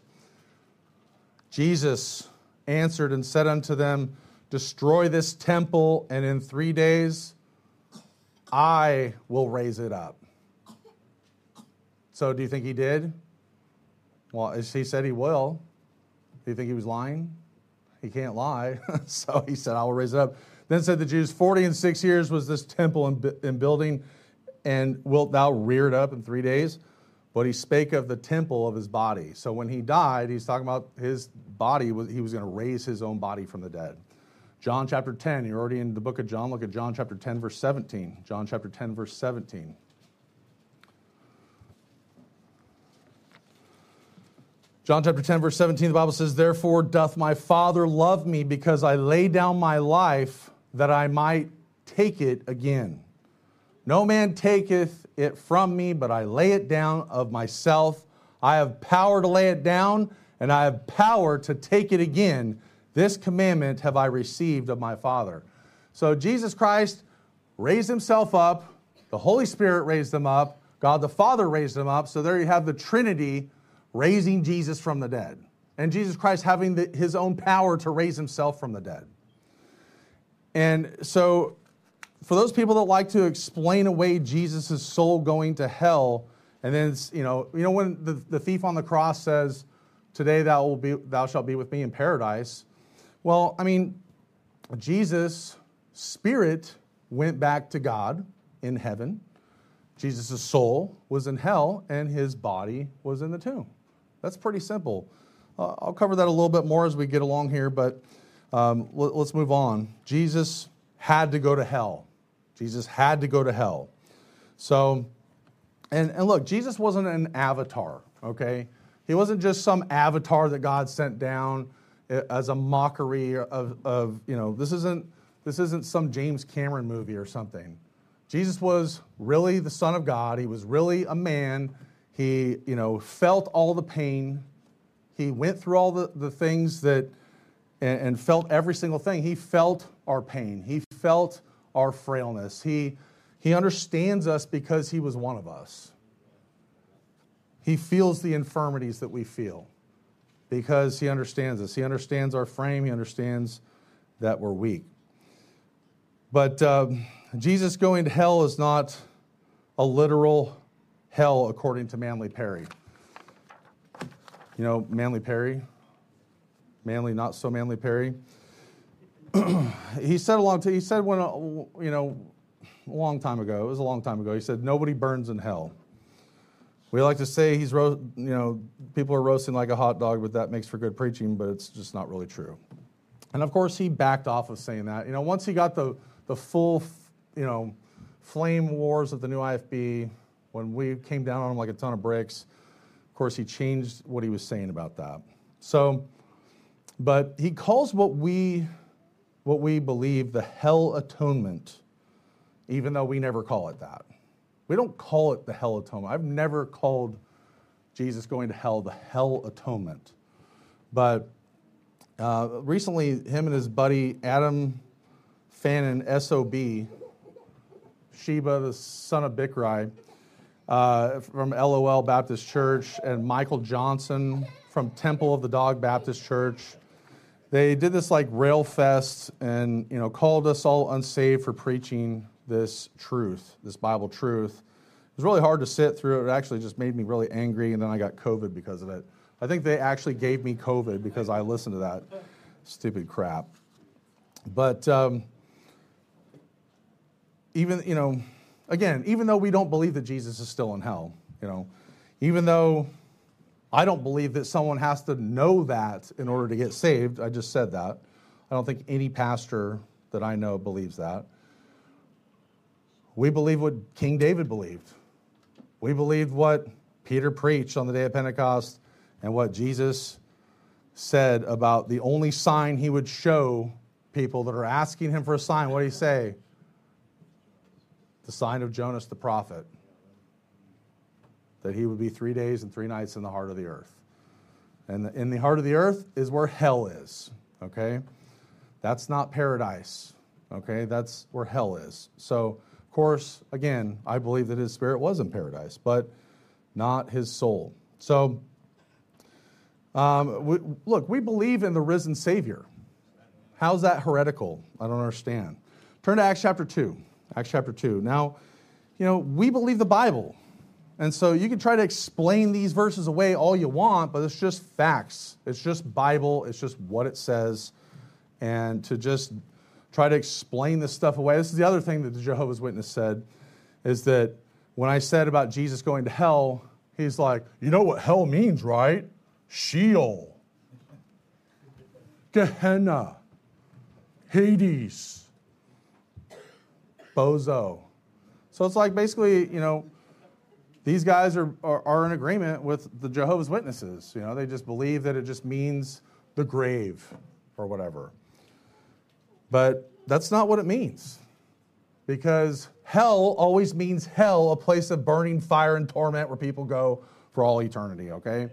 Speaker 1: Jesus answered and said unto them, destroy this temple, and in 3 days I will raise it up. So do you think he did? Well, he said he will. Do you think he was lying? He can't lie. So he said, I will raise it up. Then said the Jews, 40 and 6 years was this temple in building, and wilt thou rear it up in 3 days? But he spake of the temple of his body. So when he died, he's talking about his body. He was going to raise his own body from the dead. John chapter 10, you're already in the book of John. Look at John chapter 10, verse 17. John chapter 10, verse 17. John chapter 10, verse 17, the Bible says, therefore doth my Father love me, because I lay down my life that I might take it again. No man taketh it from me, but I lay it down of myself. I have power to lay it down, and I have power to take it again. This commandment have I received of my Father. So Jesus Christ raised himself up. The Holy Spirit raised him up. God the Father raised him up. So there you have the Trinity raising Jesus from the dead. And Jesus Christ having his own power to raise himself from the dead. And so for those people that like to explain away Jesus' soul going to hell, and then it's, when the thief on the cross says, today thou shalt be with me in paradise. Well, I mean, Jesus' spirit went back to God in heaven. Jesus' soul was in hell, and his body was in the tomb. That's pretty simple. I'll cover that a little bit more as we get along here, but let's move on. Jesus had to go to hell. Jesus had to go to hell. So, and look, Jesus wasn't an avatar, okay? He wasn't just some avatar that God sent down as a mockery of this isn't some James Cameron movie or something. Jesus was really the Son of God. He was really a man. He, felt all the pain. He went through all the things that, and felt every single thing. He felt our pain. He felt our frailness. He understands us because he was one of us. He feels the infirmities that we feel because he understands us. He understands our frame. He understands that we're weak. But Jesus going to hell is not a literal hell according to Manly Perry. You know Manly Perry? Manly, not so Manly Perry. He said long time ago, it was a long time ago, he said, nobody burns in hell. We like to say people are roasting like a hot dog, but that makes for good preaching, but it's just not really true. And of course, he backed off of saying that. Once he got the full, flame wars of the new IFB, when we came down on him like a ton of bricks, of course, he changed what he was saying about that. So, but he calls what we believe the hell atonement, even though we never call it that. We don't call it the hell atonement. I've never called Jesus going to hell the hell atonement. But recently, him and his buddy Adam Fannin, SOB, Sheba, the son of Bichri, from LOL Baptist Church, and Michael Johnson from Temple of the Dog Baptist Church, they did this like rail fest and called us all unsaved for preaching this truth, this Bible truth. It was really hard to sit through. It actually just made me really angry, and then I got COVID because of it. I think they actually gave me COVID because I listened to that stupid crap. But even though we don't believe that Jesus is still in hell, even though I don't believe that someone has to know that in order to get saved, I just said that. I don't think any pastor that I know believes that. We believe what King David believed. We believed what Peter preached on the day of Pentecost and what Jesus said about the only sign he would show people that are asking him for a sign. What did he say? The sign of Jonas the prophet. That he would be 3 days and 3 nights in the heart of the earth. And in the heart of the earth is where hell is. Okay? That's not paradise. Okay? That's where hell is. So, of course, again, I believe that his spirit was in paradise, but not his soul. So, we believe in the risen Savior. How's that heretical? I don't understand. Turn to Acts chapter 2. Acts chapter 2. Now, we believe the Bible. And so you can try to explain these verses away all you want, but it's just facts. It's just Bible. It's just what it says. And to just try to explain this stuff away. This is the other thing that the Jehovah's Witness said, is that when I said about Jesus going to hell, he's like, you know what hell means, right? Sheol. Gehenna. Hades. Bozo. So it's like basically, these guys are in agreement with the Jehovah's Witnesses. They just believe that it just means the grave or whatever. But that's not what it means. because hell always means hell, a place of burning fire and torment where people go for all eternity, okay?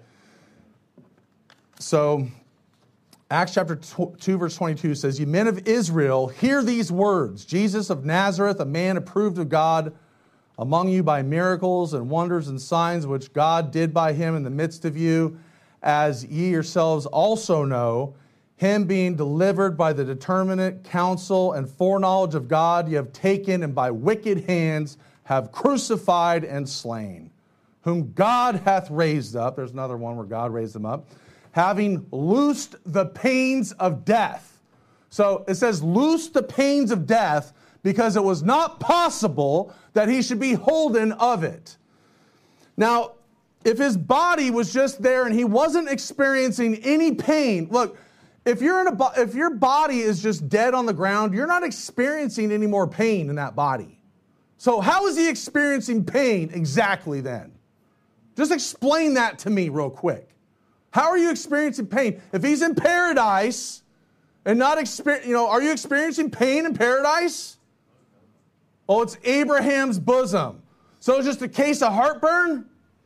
Speaker 1: So, Acts chapter 2, verse 22 says, "You men of Israel, hear these words. Jesus of Nazareth, a man approved of God among you by miracles and wonders and signs which God did by him in the midst of you, as ye yourselves also know, him being delivered by the determinate counsel and foreknowledge of God, ye have taken and by wicked hands have crucified and slain, whom God hath raised up." There's another one where God raised them up. "Having loosed the pains of death." So it says, "loosed the pains of death," because it was not possible that he should be holden of it. Now, if his body was just there and he wasn't experiencing any pain, look, if your body is just dead on the ground, you're not experiencing any more pain in that body. So how is he experiencing pain exactly then? Just explain that to me real quick. How are you experiencing pain? If he's in paradise and not are you experiencing pain in paradise? Oh, it's Abraham's bosom. So it's just a case of heartburn?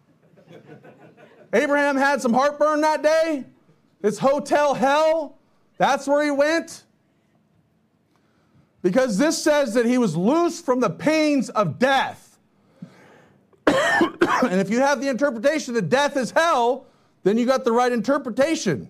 Speaker 1: Abraham had some heartburn that day? It's hotel hell? That's where he went? Because this says that he was loosed from the pains of death. And if you have the interpretation that death is hell, then you got the right interpretation.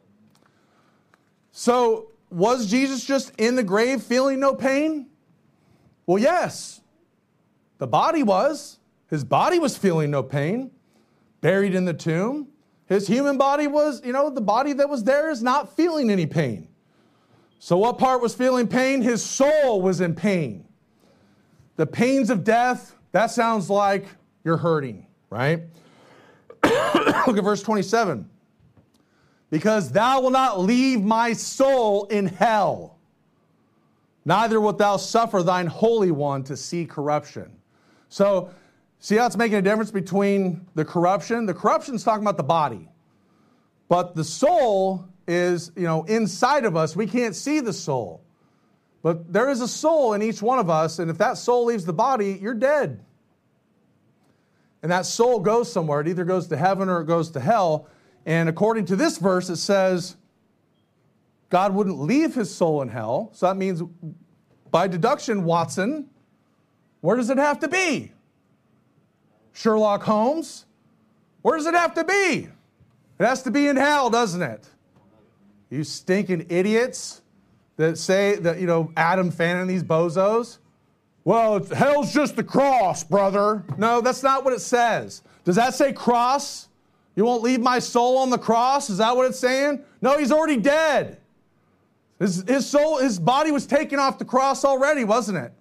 Speaker 1: So, was Jesus just in the grave feeling no pain? Well, yes. The body was. His body was feeling no pain. Buried in the tomb. His human body was, the body that was there is not feeling any pain. So what part was feeling pain? His soul was in pain. The pains of death, that sounds like you're hurting, right? Look at verse 27. "Because thou wilt not leave my soul in hell, neither wilt thou suffer thine Holy One to see corruption." So, see how it's making a difference between the corruption? The corruption is talking about the body. But the soul is, inside of us. We can't see the soul. But there is a soul in each one of us, and if that soul leaves the body, you're dead. And that soul goes somewhere. It either goes to heaven or it goes to hell. And according to this verse, it says God wouldn't leave his soul in hell. So that means, by deduction, Watson, where does it have to be? Sherlock Holmes, where does it have to be? It has to be in hell, doesn't it? You stinking idiots that say that, Adam Fannin, these bozos. Well, hell's just the cross, brother. No, that's not what it says. Does that say cross? You won't leave my soul on the cross? Is that what it's saying? No, he's already dead. His soul, his body was taken off the cross already, wasn't it?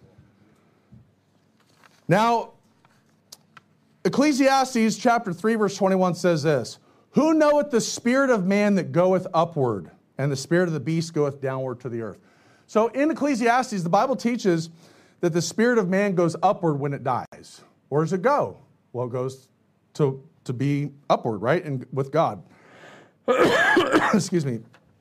Speaker 1: Now, Ecclesiastes chapter 3, verse 21 says this: "Who knoweth the spirit of man that goeth upward, and the spirit of the beast goeth downward to the earth?" So in Ecclesiastes, the Bible teaches that the spirit of man goes upward when it dies. Where does it go? Well, it goes to be upward, right? And with God. Excuse me.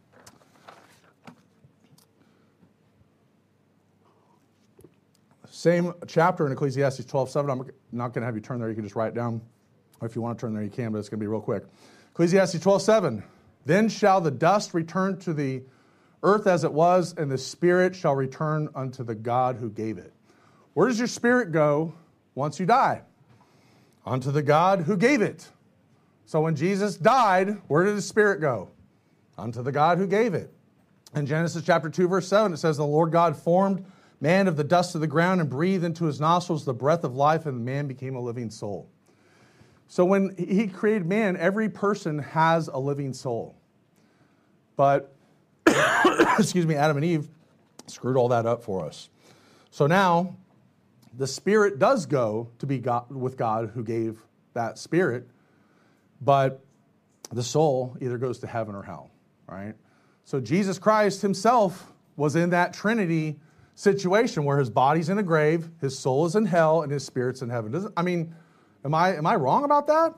Speaker 1: Same chapter in Ecclesiastes 12:7. I'm not going to have you turn there. You can just write it down. Or if you want to turn there, you can, but it's going to be real quick. Ecclesiastes 12:7. "Then shall the dust return to the earth as it was, and the spirit shall return unto the God who gave it." Where does your spirit go once you die? Unto the God who gave it. So when Jesus died, where did his spirit go? Unto the God who gave it. In Genesis chapter 2, verse 7, it says, "The Lord God formed man of the dust of the ground and breathed into his nostrils the breath of life, and man became a living soul." So when he created man, every person has a living soul. But, Adam and Eve screwed all that up for us. So now, the spirit does go to be God, with God who gave that spirit, but the soul either goes to heaven or hell, right? So Jesus Christ himself was in that Trinity situation where his body's in a grave, his soul is in hell, and his spirit's in heaven. Am I wrong about that?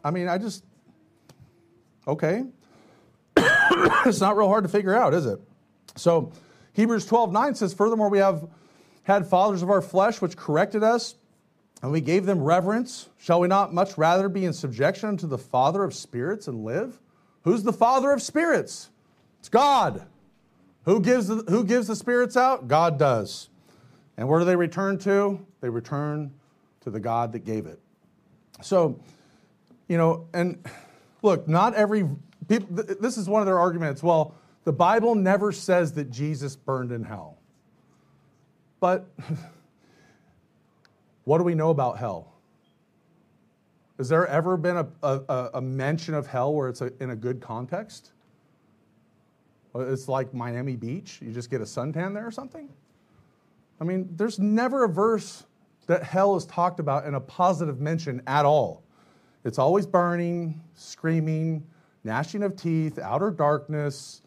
Speaker 1: Okay. It's not real hard to figure out, is it? So Hebrews 12:9 says, "Furthermore, we have had fathers of our flesh which corrected us, and we gave them reverence. Shall we not much rather be in subjection unto the Father of spirits and live? Who's the Father of spirits? It's God. Who gives the spirits out? God does. And where do they return to? They return to the God that gave it. So, and look, not every people, this is one of their arguments. Well, the Bible never says that Jesus burned in hell. But what do we know about hell? Has there ever been a mention of hell where it's in a good context? It's like Miami Beach. You just get a suntan there or something? I mean, there's never a verse that hell is talked about in a positive mention at all. It's always burning, screaming, gnashing of teeth, outer darkness,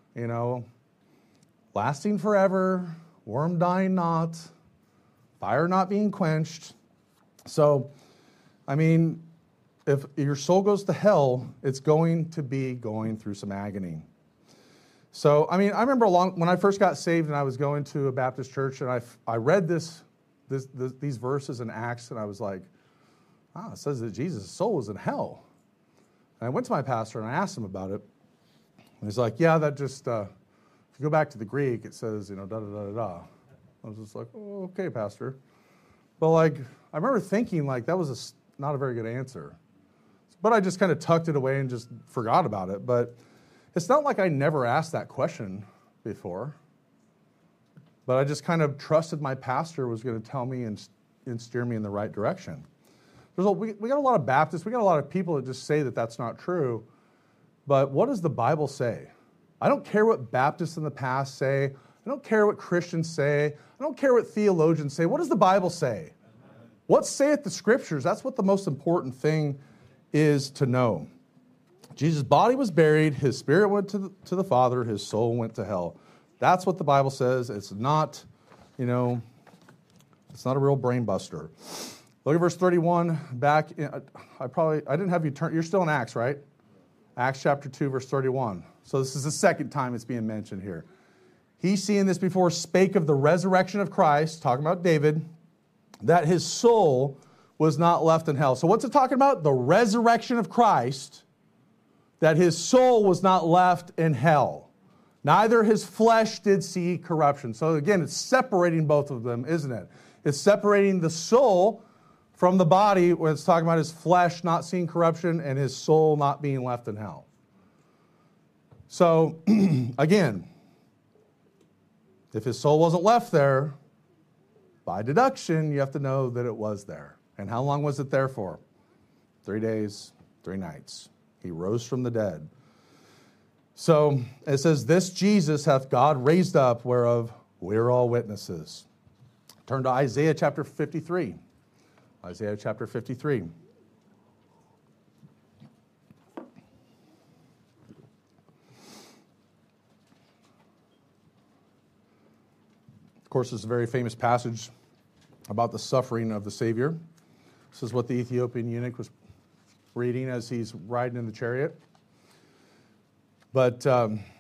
Speaker 1: lasting forever, worm dying not, fire not being quenched. So, I mean, if your soul goes to hell, it's going to be going through some agony. So, I mean, I remember when I first got saved and I was going to a Baptist church, and I read these verses in Acts, and I was like, it says that Jesus' soul was in hell. And I went to my pastor and I asked him about it. And he's like, yeah, that just, if you go back to the Greek, it says, da-da-da-da-da. I was just like, oh, okay, pastor. But I remember thinking that was not a very good answer. But I just kind of tucked it away and just forgot about it. But it's not like I never asked that question before. But I just kind of trusted my pastor was going to tell me and steer me in the right direction. We got a lot of Baptists, we got a lot of people that just say that that's not true. But what does the Bible say? I don't care what Baptists in the past say. I don't care what Christians say. I don't care what theologians say. What does the Bible say? What saith the Scriptures? That's what the most important thing is to know. Jesus' body was buried. His spirit went to the Father. His soul went to hell. That's what the Bible says. It's not, it's not a real brain buster. Look at verse 31. I didn't have you turn. You're still in Acts, right? Acts chapter 2, verse 31. So this is the second time it's being mentioned here. He, seeing this before, spake of the resurrection of Christ, talking about David, that his soul was not left in hell. So what's it talking about? The resurrection of Christ, that his soul was not left in hell. Neither his flesh did see corruption. So again, it's separating both of them, isn't it? It's separating the soul from the body when it's talking about his flesh not seeing corruption and his soul not being left in hell. So, again, if his soul wasn't left there, by deduction, you have to know that it was there. And how long was it there for? 3 days, 3 nights. He rose from the dead. So, it says, this Jesus hath God raised up, whereof we're all witnesses. Turn to Isaiah chapter 53. Isaiah chapter 53. Of course, this is a very famous passage about the suffering of the Savior. This is what the Ethiopian eunuch was reading as he's riding in the chariot. But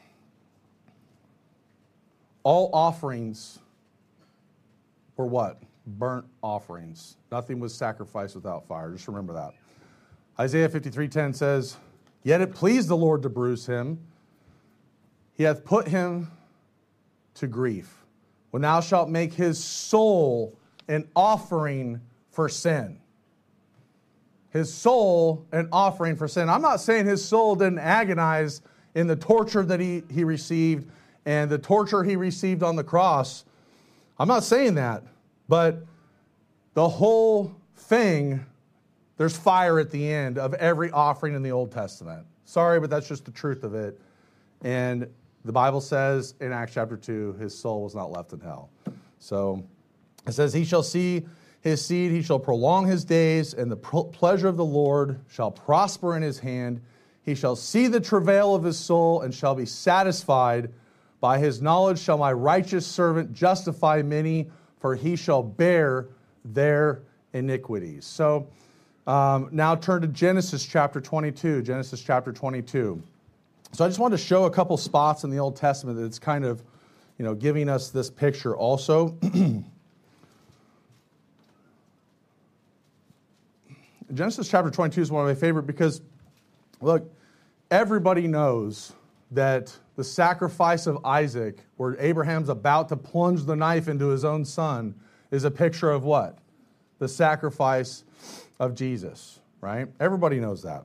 Speaker 1: all offerings were what? Burnt offerings. Nothing was sacrificed without fire. Just remember that. Isaiah 53:10 says, yet it pleased the Lord to bruise him. He hath put him to grief. When thou shalt make his soul an offering for sin. His soul an offering for sin. I'm not saying his soul didn't agonize in the torture that he received and the torture he received on the cross. I'm not saying that. But the whole thing, there's fire at the end of every offering in the Old Testament. Sorry, but that's just the truth of it. And the Bible says in Acts chapter 2, his soul was not left in hell. So it says, he shall see his seed, he shall prolong his days, and the pleasure of the Lord shall prosper in his hand. He shall see the travail of his soul and shall be satisfied. By his knowledge shall my righteous servant justify many, for he shall bear their iniquities. So now turn to Genesis chapter 22. Genesis chapter 22. So I just wanted to show a couple spots in the Old Testament that's kind of, giving us this picture also. Genesis chapter 22 is one of my favorite because, look, everybody knows that the sacrifice of Isaac, where Abraham's about to plunge the knife into his own son, is a picture of what? The sacrifice of Jesus, right? Everybody knows that.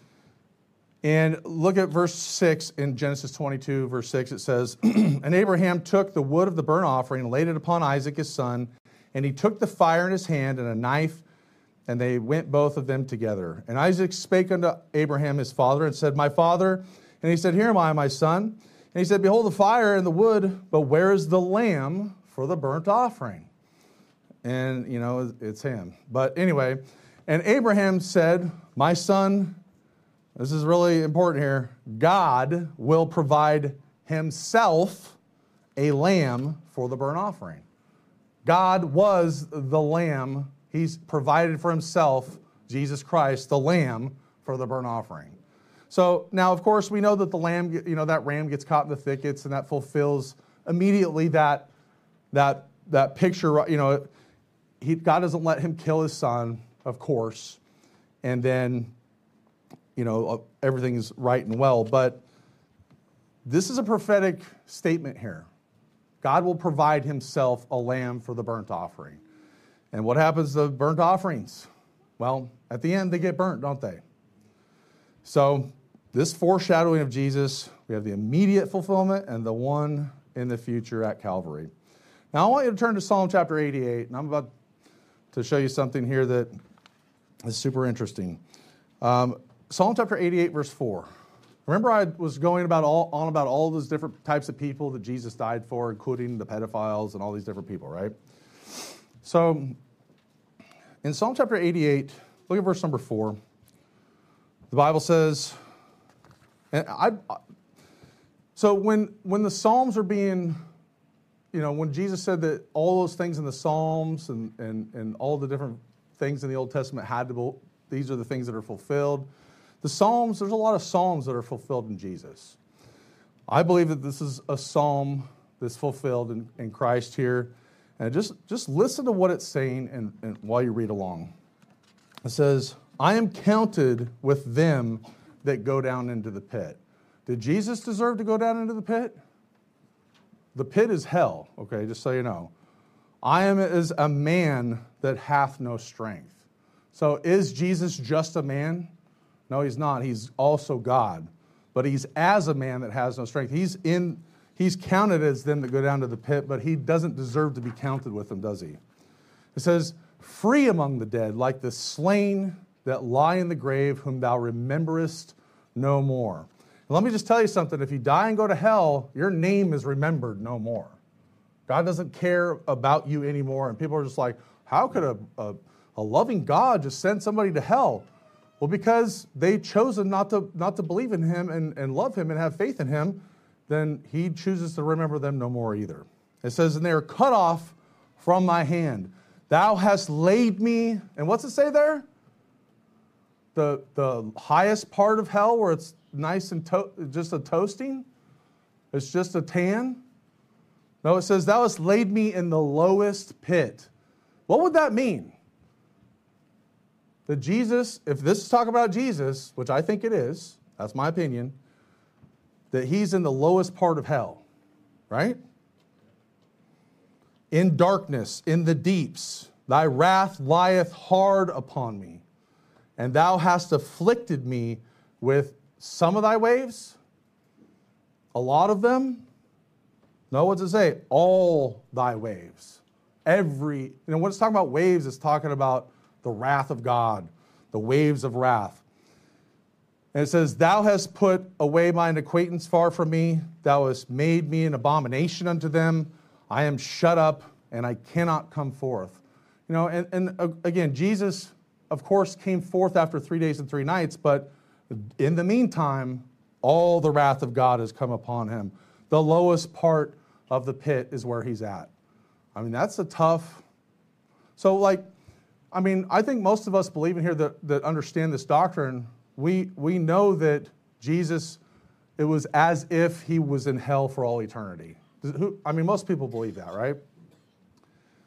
Speaker 1: And look at verse 6 in Genesis 22, verse 6. It says, And Abraham took the wood of the burnt offering and laid it upon Isaac his son, and he took the fire in his hand and a knife, and they went both of them together. And Isaac spake unto Abraham his father and said, My father. And he said, Here am I, my son. And he said, Behold the fire and the wood, but where is the lamb for the burnt offering? And, it's him. But anyway, and Abraham said, My son, this is really important here, God will provide himself a lamb for the burnt offering. God was the lamb. He's provided for himself, Jesus Christ, the lamb for the burnt offering. So now, of course, we know that the lamb, that ram gets caught in the thickets, and that fulfills immediately that picture. God doesn't let him kill his son, of course, and then, everything's right and well. But this is a prophetic statement here. God will provide himself a lamb for the burnt offering. And what happens to burnt offerings? Well, at the end, they get burnt, don't they? So this foreshadowing of Jesus, we have the immediate fulfillment and the one in the future at Calvary. Now, I want you to turn to Psalm chapter 88, and I'm about to show you something here that is super interesting. Psalm chapter 88, verse 4. Remember, I was going about all those different types of people that Jesus died for, including the pedophiles and all these different people, right? So, in Psalm chapter 88, look at verse number 4. The Bible says, so when the Psalms are being, when Jesus said that all those things in the Psalms and all the different things in the Old Testament these are the things that are fulfilled. The Psalms, there's a lot of Psalms that are fulfilled in Jesus. I believe that this is a Psalm that's fulfilled in Christ here. And just listen to what it's saying and while you read along. It says, I am counted with them that go down into the pit. Did Jesus deserve to go down into the pit? The pit is hell, okay, just so you know. I am as a man that hath no strength. So is Jesus just a man? No, he's not. He's also God. But he's as a man that has no strength. He's counted as them that go down to the pit, but he doesn't deserve to be counted with them, does he? It says, free among the dead, like the slain that lie in the grave, whom thou rememberest no more. And let me just tell you something. If you die and go to hell, your name is remembered no more. God doesn't care about you anymore. And people are just like, how could a loving God just send somebody to hell? Well, because they chosen not to believe in him and love him and have faith in him, then he chooses to remember them no more either. It says, and they are cut off from my hand. Thou hast laid me, and what's it say there? The highest part of hell where it's nice and just a toasting? It's just a tan? No, it says, thou hast laid me in the lowest pit. What would that mean? That Jesus, if this is talking about Jesus, which I think it is, that's my opinion, that he's in the lowest part of hell, right? In darkness, in the deeps, thy wrath lieth hard upon me, and thou hast afflicted me with some of thy waves, a lot of them. No, what's it say? All thy waves. When it's talking about waves, it's talking about the wrath of God, the waves of wrath. And it says, thou hast put away mine acquaintance far from me. Thou hast made me an abomination unto them. I am shut up, and I cannot come forth. And again, Jesus, of course, came forth after 3 days and 3 nights, but in the meantime, all the wrath of God has come upon him. The lowest part of the pit is where he's at. I mean, that's a tough... So, I think most of us believe in here that understand this doctrine. We know that Jesus, it was as if he was in hell for all eternity. Most people believe that, right?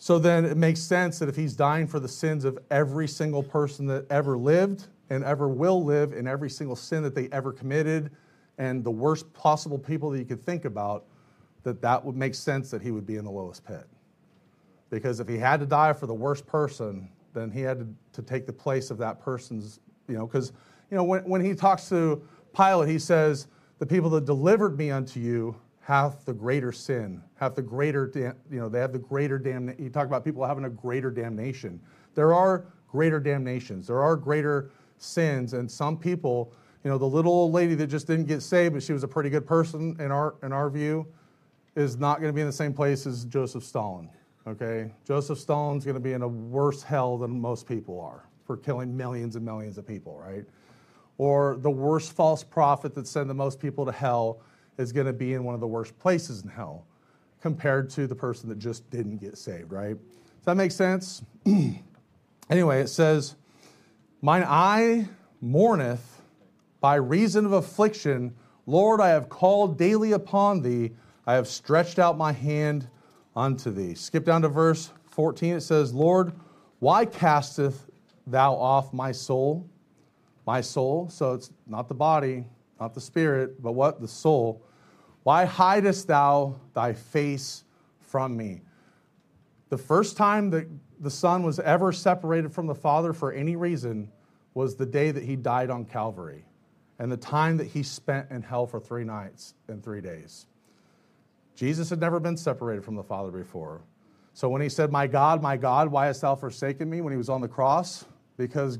Speaker 1: So then it makes sense that if he's dying for the sins of every single person that ever lived and ever will live, in every single sin that they ever committed, and the worst possible people that you could think about, that would make sense that he would be in the lowest pit. Because if he had to die for the worst person, then he had to take the place of that person's, because, when he talks to Pilate, he says, the people that delivered me unto you have the greater sin, have the greater, they have the greater damnation. You talk about people having a greater damnation. There are greater damnations. There are greater sins. And some people, the little old lady that just didn't get saved, but she was a pretty good person in our view, is not going to be in the same place as Joseph Stalin. Okay? Joseph Stalin's going to be in a worse hell than most people are for killing millions and millions of people, right? Or the worst false prophet that sent the most people to hell is going to be in one of the worst places in hell compared to the person that just didn't get saved, right? Does that make sense? Anyway, it says, mine eye mourneth by reason of affliction. Lord, I have called daily upon thee. I have stretched out my hand unto thee. Skip down to verse 14. It says, Lord, why casteth thou off my soul? My soul, so it's not the body, not the spirit, but what? The soul. Why hidest thou thy face from me? The first time that the Son was ever separated from the Father for any reason was the day that he died on Calvary and the time that he spent in hell for 3 nights and 3 days. Jesus had never been separated from the Father before. So when he said, my God, why hast thou forsaken me? When he was on the cross, because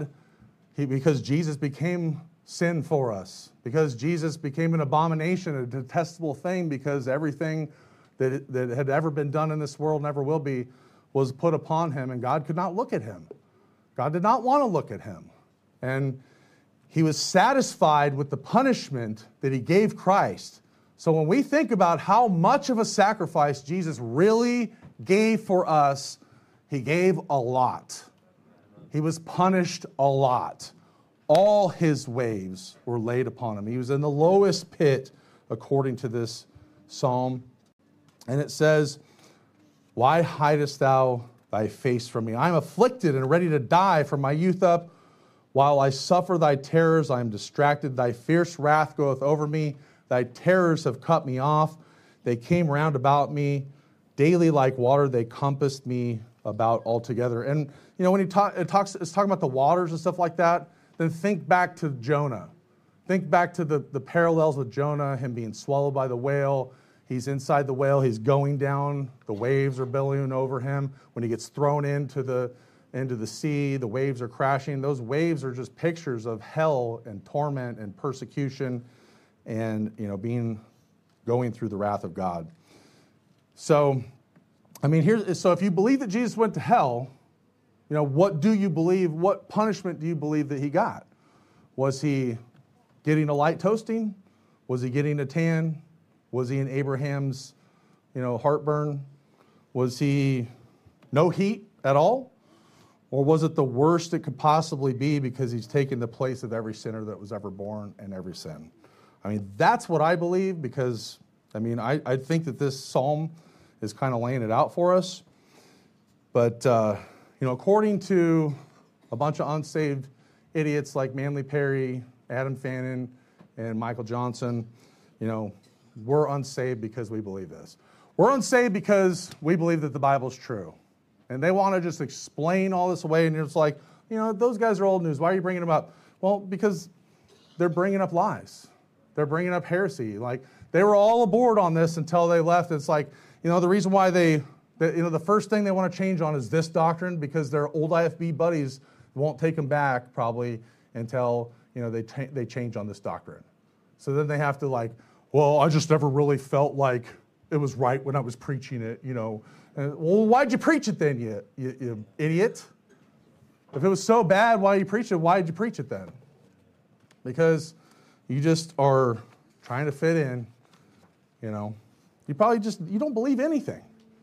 Speaker 1: Jesus became sin for us, because Jesus became an abomination, a detestable thing, because everything that had ever been done in this world and ever will be was put upon him, and God could not look at him. God did not want to look at him. And he was satisfied with the punishment that he gave Christ. So when we think about how much of a sacrifice Jesus really gave for us, he gave a lot. He was punished a lot. All his waves were laid upon him. He was in the lowest pit, according to this psalm. And it says, why hidest thou thy face from me? I am afflicted and ready to die from my youth up. While I suffer thy terrors, I am distracted. Thy fierce wrath goeth over me. Thy terrors have cut me off. They came round about me. Daily like water, they compassed me about altogether. And, when it's talking about the waters and stuff like that, then think back to Jonah. Think back to the parallels with Jonah, him being swallowed by the whale. He's inside the whale. He's going down. The waves are billowing over him. When he gets thrown into the sea, the waves are crashing. Those waves are just pictures of hell and torment and persecution and, going through the wrath of God. So, so if you believe that Jesus went to hell, what do you believe? What punishment do you believe that he got? Was he getting a light toasting? Was he getting a tan? Was he in Abraham's, heartburn? Was he no heat at all? Or was it the worst it could possibly be because he's taken the place of every sinner that was ever born and every sin? That's what I believe because, I think that this psalm is kind of laying it out for us. But, according to a bunch of unsaved idiots like Manly Perry, Adam Fannin, and Michael Johnson, we're unsaved because we believe this. We're unsaved because we believe that the Bible's true. And they want to just explain all this away, and it's like, those guys are old news. Why are you bringing them up? Well, because they're bringing up lies. They're bringing up heresy. Like, they were all aboard on this until they left. It's like, the reason why the first thing they want to change on is this doctrine because their old IFB buddies won't take them back probably until, they change on this doctrine. So then they have to I just never really felt like it was right when I was preaching it, Well, why'd you preach it then, you idiot? If it was so bad, why you preach it? Why did you preach it then? Because you just are trying to fit in, You probably you don't believe anything.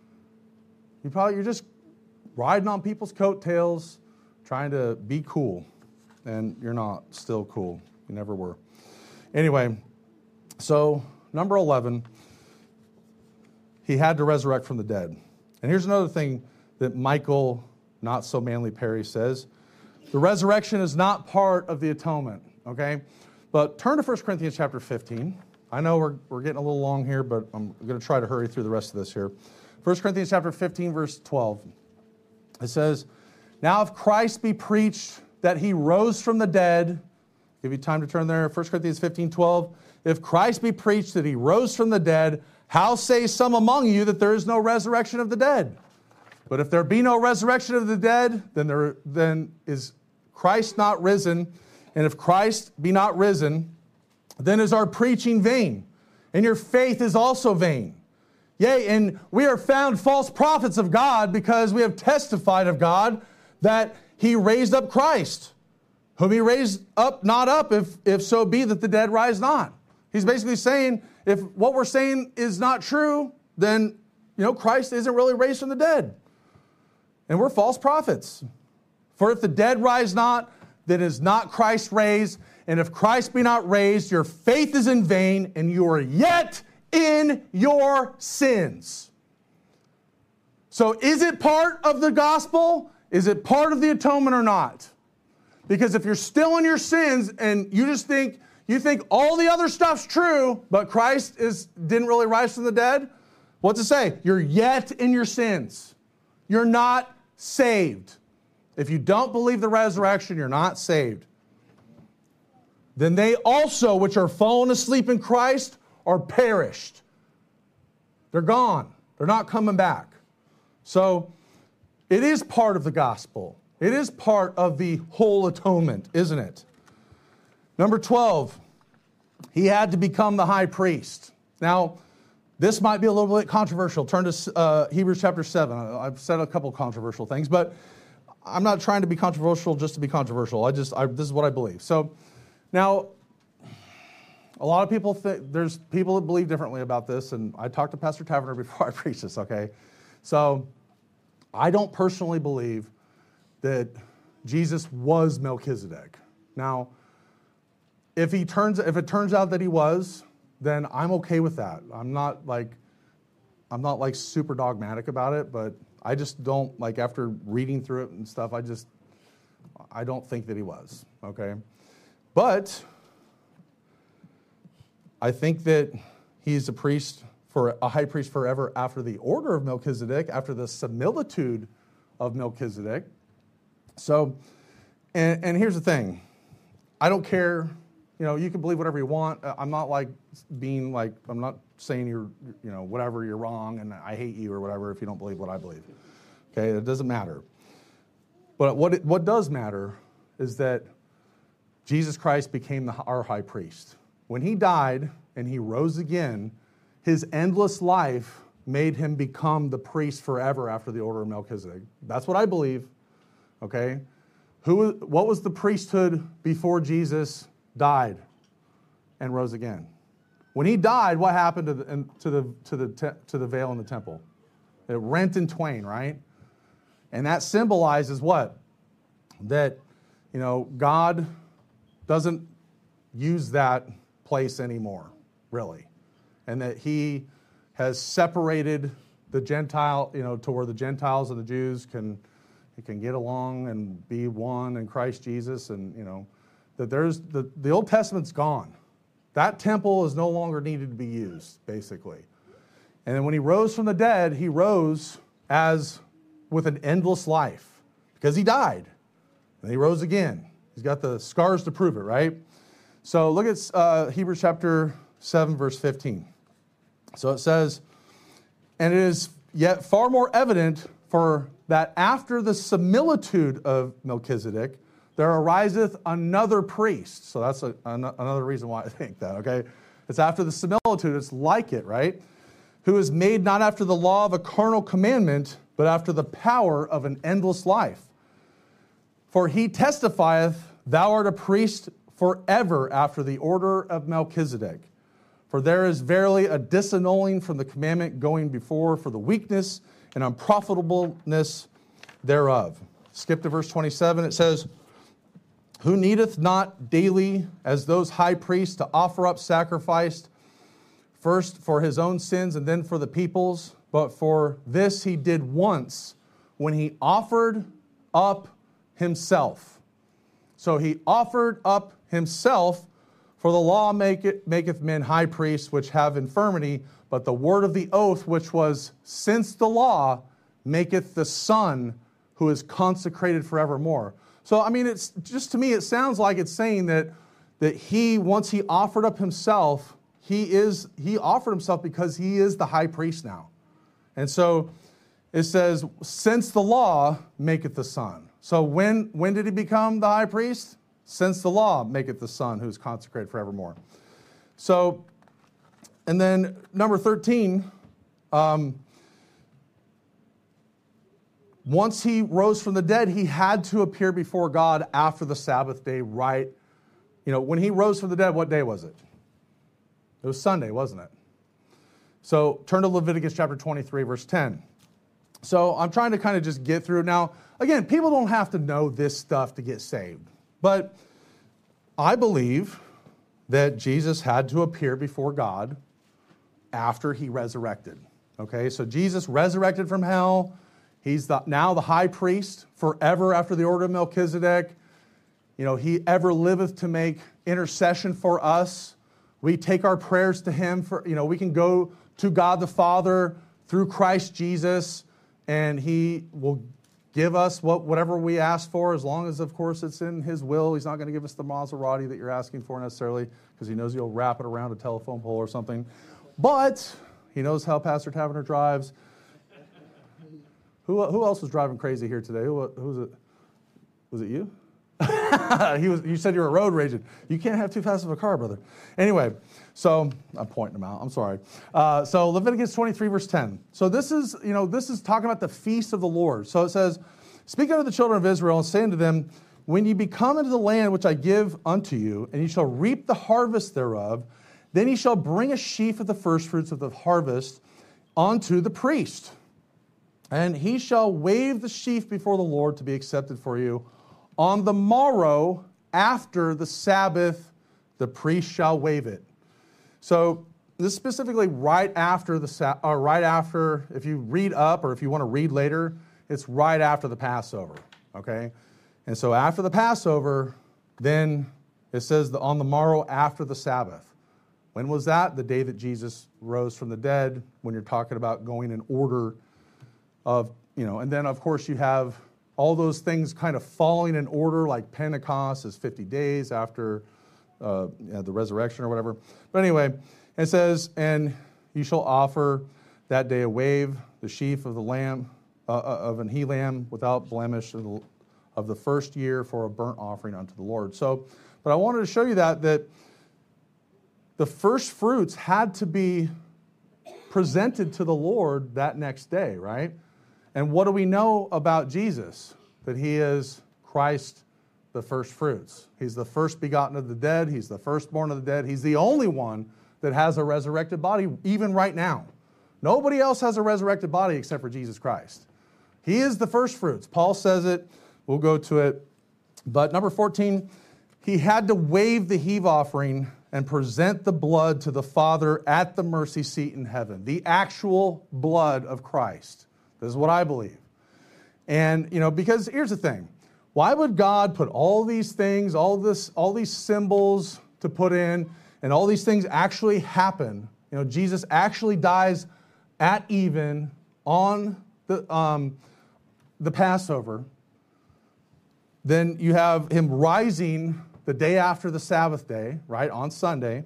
Speaker 1: You're just riding on people's coattails, trying to be cool. And you're not still cool. You never were. Anyway, so number 11, he had to resurrect from the dead. And here's another thing that Michael, not so manly Perry, says. The resurrection is not part of the atonement, okay? But turn to 1 Corinthians chapter 15. I know we're getting a little long here, but I'm going to try to hurry through the rest of this here. 1 Corinthians chapter 15, verse 12. It says, now if Christ be preached that he rose from the dead, give you time to turn there, 1 Corinthians 15, 12. If Christ be preached that he rose from the dead, how say some among you that there is no resurrection of the dead? But if there be no resurrection of the dead, then is Christ not risen? And if Christ be not risen, then is our preaching vain, and your faith is also vain. Yea, and we are found false prophets of God, because we have testified of God that he raised up Christ, whom he raised up not up, if so be that the dead rise not. He's basically saying, if what we're saying is not true, then Christ isn't really raised from the dead. And we're false prophets. For if the dead rise not, then is not Christ raised. And if Christ be not raised, your faith is in vain, and you are yet in your sins. So is it part of the gospel? Is it part of the atonement or not? Because if you're still in your sins and you think all the other stuff's true, but Christ didn't really rise from the dead, what's it say? You're yet in your sins. You're not saved. If you don't believe the resurrection, you're not saved. Then they also, which are fallen asleep in Christ, are perished. They're gone. They're not coming back. So it is part of the gospel. It is part of the whole atonement, isn't it? Number 12, he had to become the high priest. Now, this might be a little bit controversial. Turn to Hebrews chapter 7. I've said a couple controversial things, but I'm not trying to be controversial just to be controversial. This is what I believe. So now, a lot of people there's people that believe differently about this, and I talked to Pastor Taverner before I preach this, okay? So I don't personally believe that Jesus was Melchizedek. Now, if it turns out that he was, then I'm okay with that. I'm not like super dogmatic about it, but I just don't, like, after reading through it and stuff, I don't think that he was, okay? But I think that he's a high priest forever after the order of Melchizedek, after the similitude of Melchizedek. So, and here's the thing. I don't care, you can believe whatever you want. I'm not I'm not saying you're, whatever, you're wrong and I hate you or whatever if you don't believe what I believe. Okay, it doesn't matter. But what does matter is that Jesus Christ became our high priest. When he died and he rose again, his endless life made him become the priest forever after the order of Melchizedek. That's what I believe, okay? What was the priesthood before Jesus died and rose again? When he died, what happened to the veil in the temple? It rent in twain, right? And that symbolizes what? That, God doesn't use that place anymore, really. And that he has separated the Gentile, to where the Gentiles and the Jews can get along and be one in Christ Jesus. And, that the Old Testament's gone. That temple is no longer needed to be used, basically. And then when he rose from the dead, he rose with an endless life because he died. And he rose again. He's got the scars to prove it, right? So look at Hebrews chapter 7, verse 15. So it says, and it is yet far more evident for that after the similitude of Melchizedek, there ariseth another priest. So that's another reason why I think that, okay? It's after the similitude, it's like it, right? Who is made not after the law of a carnal commandment, but after the power of an endless life. For he testifieth, thou art a priest forever after the order of Melchizedek. For there is verily a disannulling from the commandment going before for the weakness and unprofitableness thereof. Skip to verse 27. It says, who needeth not daily as those high priests to offer up sacrifice first for his own sins and then for the people's, but for this he did once when he offered up himself. So he offered up himself, for the law maketh men high priests which have infirmity, but the word of the oath, which was since the law, maketh the Son who is consecrated forevermore. So, I mean, it's just, to me, it sounds like it's saying that he, once he offered up himself, he offered himself because he is the high priest now. And so it says, since the law maketh the Son. So when did he become the high priest? Since the law maketh the Son who is consecrated forevermore. So, and then number 13, once he rose from the dead, he had to appear before God after the Sabbath day, right? When he rose from the dead, what day was it? It was Sunday, wasn't it? So turn to Leviticus chapter 23, verse 10. So I'm trying to kind of just get through. Now, again, people don't have to know this stuff to get saved. But I believe that Jesus had to appear before God after he resurrected. Okay, so Jesus resurrected from hell. He's now the high priest forever after the order of Melchizedek. He ever liveth to make intercession for us. We take our prayers to him we can go to God the Father through Christ Jesus, and he will give us whatever we ask for, as long as, of course, it's in his will. He's not going to give us the Maserati that you're asking for necessarily, because he knows you'll wrap it around a telephone pole or something. But he knows how Pastor Taverner drives. Who else was driving crazy here today? Who was it? Was it you? You said you were road raging. You can't have too fast of a car, brother. Anyway, so I'm pointing them out. I'm sorry. So Leviticus 23, verse 10. So this is talking about the feast of the Lord. So it says, speak unto the children of Israel and say unto them, when ye be come into the land which I give unto you, and ye shall reap the harvest thereof, then ye shall bring a sheaf of the firstfruits of the harvest unto the priest. And he shall wave the sheaf before the Lord to be accepted for you. On the morrow, after the Sabbath, the priest shall wave it. So this is specifically right after if you read up or if you want to read later, it's right after the Passover. Okay, and so after the Passover, then it says on the morrow after the Sabbath. When was that? The day that Jesus rose from the dead. When you're talking about going in order of and then of course you have all those things kind of falling in order, like Pentecost is 50 days after the resurrection or whatever. But anyway, it says, and you shall offer that day a wave, the sheaf of the lamb, of an he lamb without blemish of the first year for a burnt offering unto the Lord. So, but I wanted to show you that the first fruits had to be presented to the Lord that next day, right? And what do we know about Jesus? That he is Christ, the first fruits. He's the first begotten of the dead. He's the firstborn of the dead. He's the only one that has a resurrected body, even right now. Nobody else has a resurrected body except for Jesus Christ. He is the first fruits. Paul says it. We'll go to it. But number 14, he had to wave the heave offering and present the blood to the Father at the mercy seat in heaven. The actual blood of Christ. This is what I believe. And, because here's the thing. Why would God put all these things, all these symbols to put in, and all these things actually happen? Jesus actually dies at even on the Passover. Then you have him rising the day after the Sabbath day, right, on Sunday.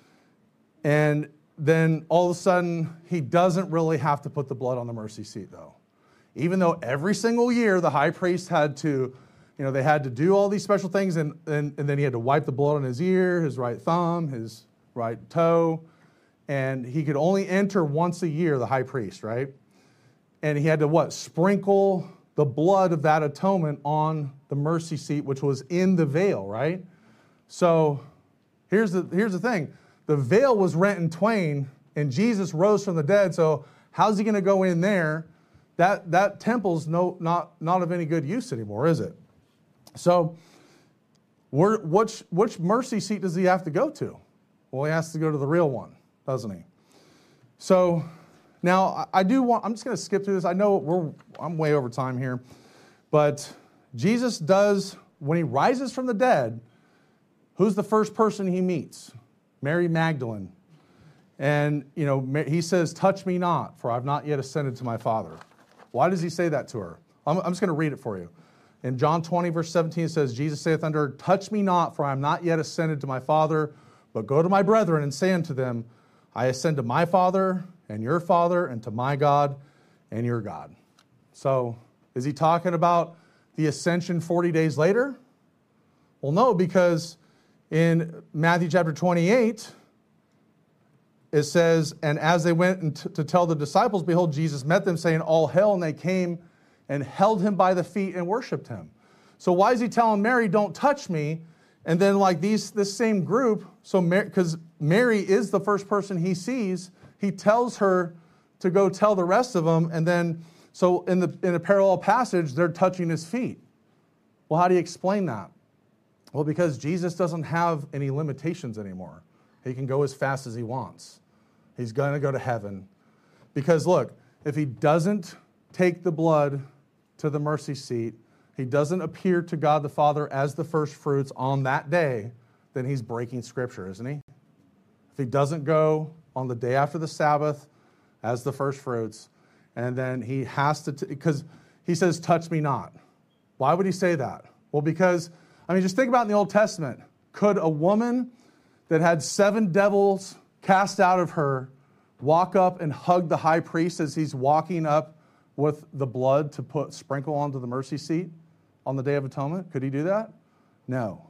Speaker 1: And then all of a sudden, he doesn't really have to put the blood on the mercy seat, though. Even though every single year the high priest had to, they had to do all these special things, and then he had to wipe the blood on his ear, his right thumb, his right toe, and he could only enter once a year, the high priest, right? And he had to sprinkle the blood of that atonement on the mercy seat, which was in the veil, right? So here's the thing. The veil was rent in twain, and Jesus rose from the dead. So how's he going to go in there? That temple's not of any good use anymore, is it? So which mercy seat does he have to go to? Well, he has to go to the real one, doesn't he? So Now, I'm just going to skip through this. I know I'm way over time here. But Jesus does, when he rises from the dead, who's the first person he meets? Mary Magdalene. And, he says, touch me not, for I've not yet ascended to my Father. Why does he say that to her? I'm just going to read it for you. In John 20, verse 17, it says, Jesus saith unto her, touch me not, for I am not yet ascended to my Father, but go to my brethren and say unto them, I ascend to my Father and your Father, and to my God and your God. So, is he talking about the ascension 40 days later? Well, no, because in Matthew chapter 28, it says, and as they went to tell the disciples, behold, Jesus met them, saying, all hail, and they came and held him by the feet and worshiped him. So why is he telling Mary, don't touch me? And then this same group, because Mary is the first person he sees, he tells her to go tell the rest of them, and then, so in a parallel passage, they're touching his feet. Well, how do you explain that? Well, because Jesus doesn't have any limitations anymore. He can go as fast as he wants. He's going to go to heaven. Because look, if he doesn't take the blood to the mercy seat, he doesn't appear to God the Father as the first fruits on that day, then he's breaking Scripture, isn't he? If he doesn't go on the day after the Sabbath as the first fruits, and then he has to, because he says, touch me not. Why would he say that? Well, because, just think about in the Old Testament. Could a woman that had 7 devils cast out of her walk up and hug the high priest as he's walking up with the blood to sprinkle onto the mercy seat on the Day of Atonement? Could he do that? No.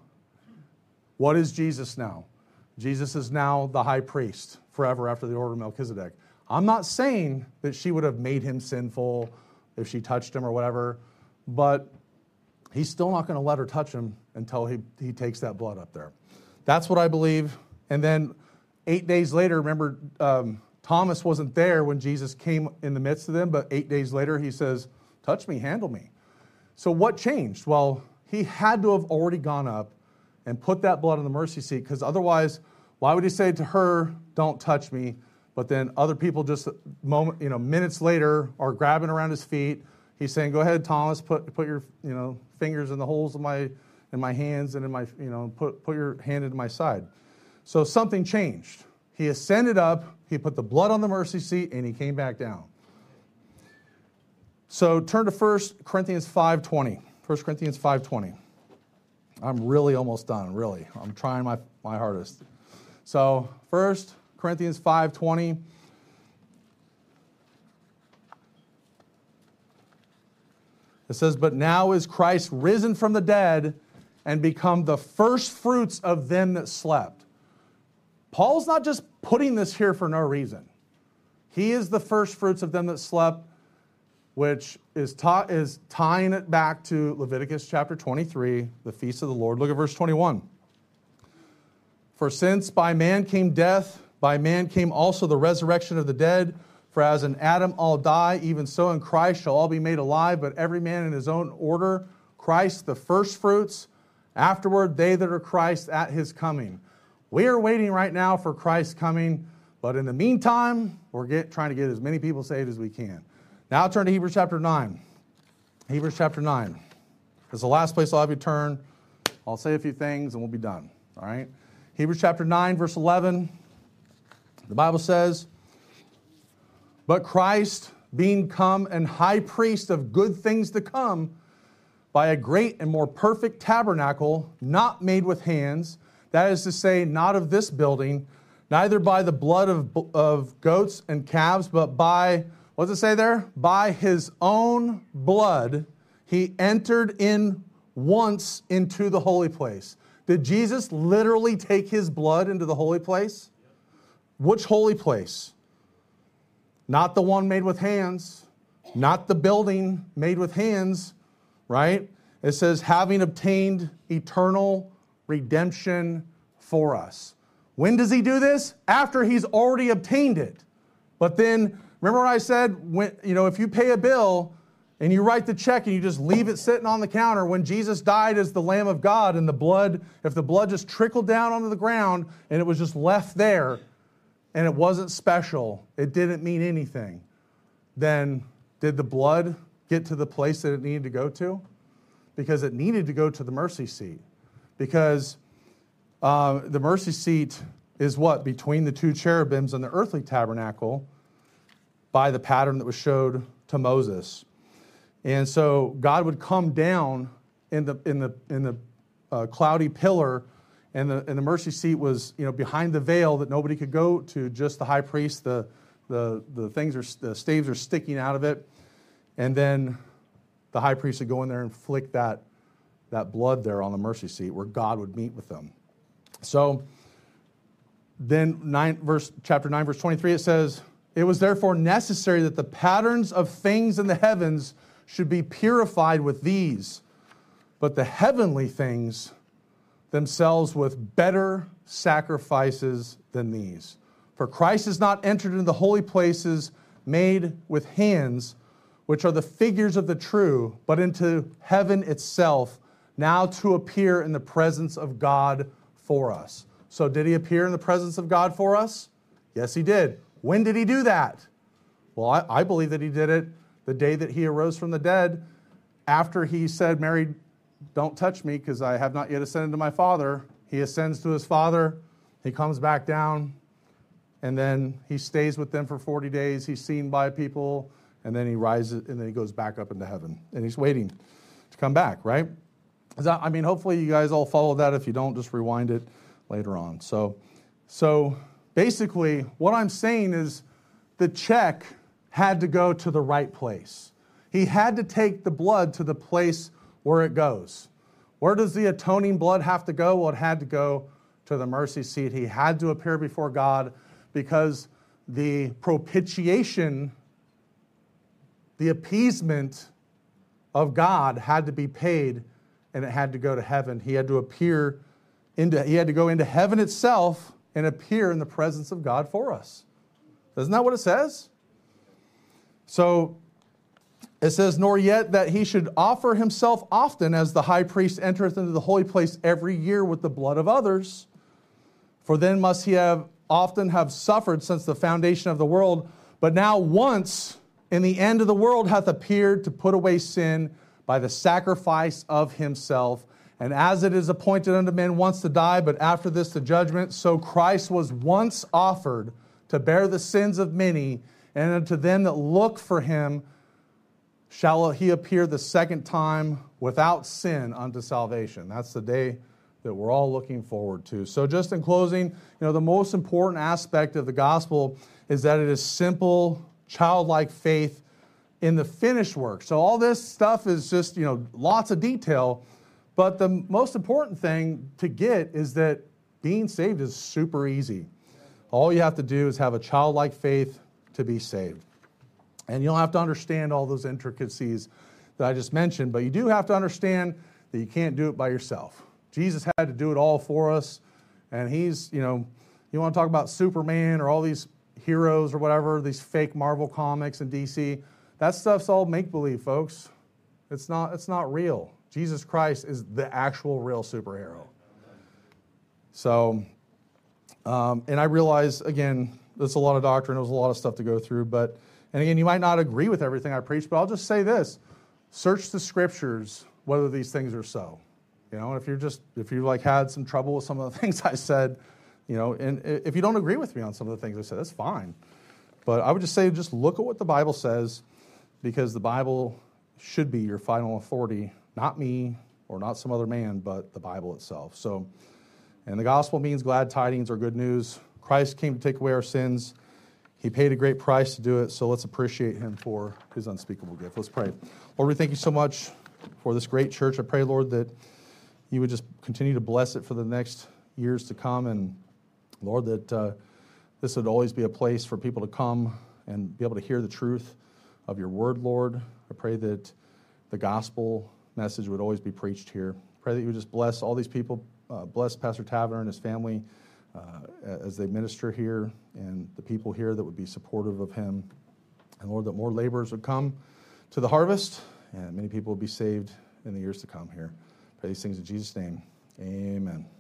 Speaker 1: What is Jesus now? Jesus is now the high priest forever after the order of Melchizedek. I'm not saying that she would have made him sinful if she touched him or whatever, but he's still not going to let her touch him until he takes that blood up there. That's what I believe. And then 8 days later, remember, Thomas wasn't there when Jesus came in the midst of them, but 8 days later he says, touch me, handle me. So what changed? Well, he had to have already gone up and put that blood on the mercy seat, because otherwise, why would he say to her, don't touch me? But then other people just minutes later are grabbing around his feet. He's saying, go ahead, Thomas, put your fingers in the holes of my hands and in my put your hand into my side. So something changed. He ascended up, he put the blood on the mercy seat, and he came back down. So turn to 1 Corinthians 5:20. 1 Corinthians 5:20. I'm really almost done, really. I'm trying my hardest. So 1 Corinthians 5:20. It says, but now is Christ risen from the dead and become the first fruits of them that slept. Paul's not just putting this here for no reason. He is the first fruits of them that slept, which is tying it back to Leviticus chapter 23, the feast of the Lord. Look at verse 21. For since by man came death, by man came also the resurrection of the dead. For as in Adam all die, even so in Christ shall all be made alive, but every man in his own order. Christ the first fruits, afterward they that are Christ at his coming. We are waiting right now for Christ's coming, but in the meantime, we're trying to get as many people saved as we can. Now turn to Hebrews chapter 9. Hebrews chapter 9. It's the last place I'll have you turn. I'll say a few things and we'll be done. All right? Hebrews chapter 9, verse 11. The Bible says, but Christ, being come an high priest of good things to come, by a great and more perfect tabernacle, not made with hands, that is to say, not of this building, neither by the blood of goats and calves, but by, what does it say there? By his own blood, he entered in once into the holy place. Did Jesus literally take his blood into the holy place? Which holy place? Not the one made with hands, not the building made with hands, right? It says, having obtained eternal redemption for us. When does he do this? After he's already obtained it. But then, remember what I said? If you pay a bill and you write the check and you just leave it sitting on the counter, when Jesus died as the Lamb of God and the blood, if the blood just trickled down onto the ground and it was just left there, and it wasn't special, it didn't mean anything, then did the blood get to the place that it needed to go to? Because it needed to go to the mercy seat. Because the mercy seat is what? Between the two cherubims and the earthly tabernacle by the pattern that was showed to Moses. And so God would come down in the cloudy pillar, and the mercy seat was behind the veil that nobody could go to, just the high priest. The staves are sticking out of it, and then the high priest would go in there and flick that blood there on the mercy seat where God would meet with them. So then chapter 9, verse 23, it says, "It was therefore necessary that the patterns of things in the heavens should be purified with these, but the heavenly things themselves with better sacrifices than these. For Christ has not entered into the holy places made with hands, which are the figures of the true, but into heaven itself, now to appear in the presence of God for us." So did he appear in the presence of God for us? Yes, he did. When did he do that? Well, I believe that he did it the day that he arose from the dead, after he said, "Mary, don't touch me because I have not yet ascended to my Father." He ascends to his Father. He comes back down, and then he stays with them for 40 days. He's seen by people, and then he rises, and then he goes back up into heaven. And he's waiting to come back, right? Hopefully you guys all follow that. If you don't, just rewind it later on. So basically, what I'm saying is the check had to go to the right place. He had to take the blood to the place where it goes. Where does the atoning blood have to go? Well, it had to go to the mercy seat. He had to appear before God because the propitiation, the appeasement of God had to be paid, and it had to go to heaven. He had to go into heaven itself and appear in the presence of God for us. Isn't that what it says? So it says, "Nor yet that he should offer himself often, as the high priest entereth into the holy place every year with the blood of others. For then must he often have suffered since the foundation of the world. But now once in the end of the world hath appeared to put away sin by the sacrifice of himself. And as it is appointed unto men once to die, but after this the judgment, so Christ was once offered to bear the sins of many, and unto them that look for him shall he appear the second time without sin unto salvation." That's the day that we're all looking forward to. So just in closing, the most important aspect of the gospel is that it is simple, childlike faith in the finished work. So all this stuff is just, lots of detail, but the most important thing to get is that being saved is super easy. All you have to do is have a childlike faith to be saved. And you don't have to understand all those intricacies that I just mentioned, but you do have to understand that you can't do it by yourself. Jesus had to do it all for us, and he's, you want to talk about Superman or all these heroes or whatever, these fake Marvel comics and DC, that stuff's all make-believe, folks. It's not real. Jesus Christ is the actual real superhero. So, and I realize, again, there's a lot of doctrine, there's a lot of stuff to go through, and again, you might not agree with everything I preach, but I'll just say this: search the scriptures whether these things are so. If you had some trouble with some of the things I said, and if you don't agree with me on some of the things I said, that's fine. But I would just say, just look at what the Bible says, because the Bible should be your final authority, not me or not some other man, but the Bible itself. So, and the gospel means glad tidings or good news. Christ came to take away our sins. He paid a great price to do it, so let's appreciate him for his unspeakable gift. Let's pray. Lord, we thank you so much for this great church. I pray, Lord, that you would just continue to bless it for the next years to come, and Lord, that this would always be a place for people to come and be able to hear the truth of your word, Lord. I pray that the gospel message would always be preached here. Pray that you would just bless all these people, bless Pastor Taverner and his family as they minister here, and the people here that would be supportive of him. And Lord, that more laborers would come to the harvest, and many people would be saved in the years to come here. Pray these things in Jesus' name. Amen.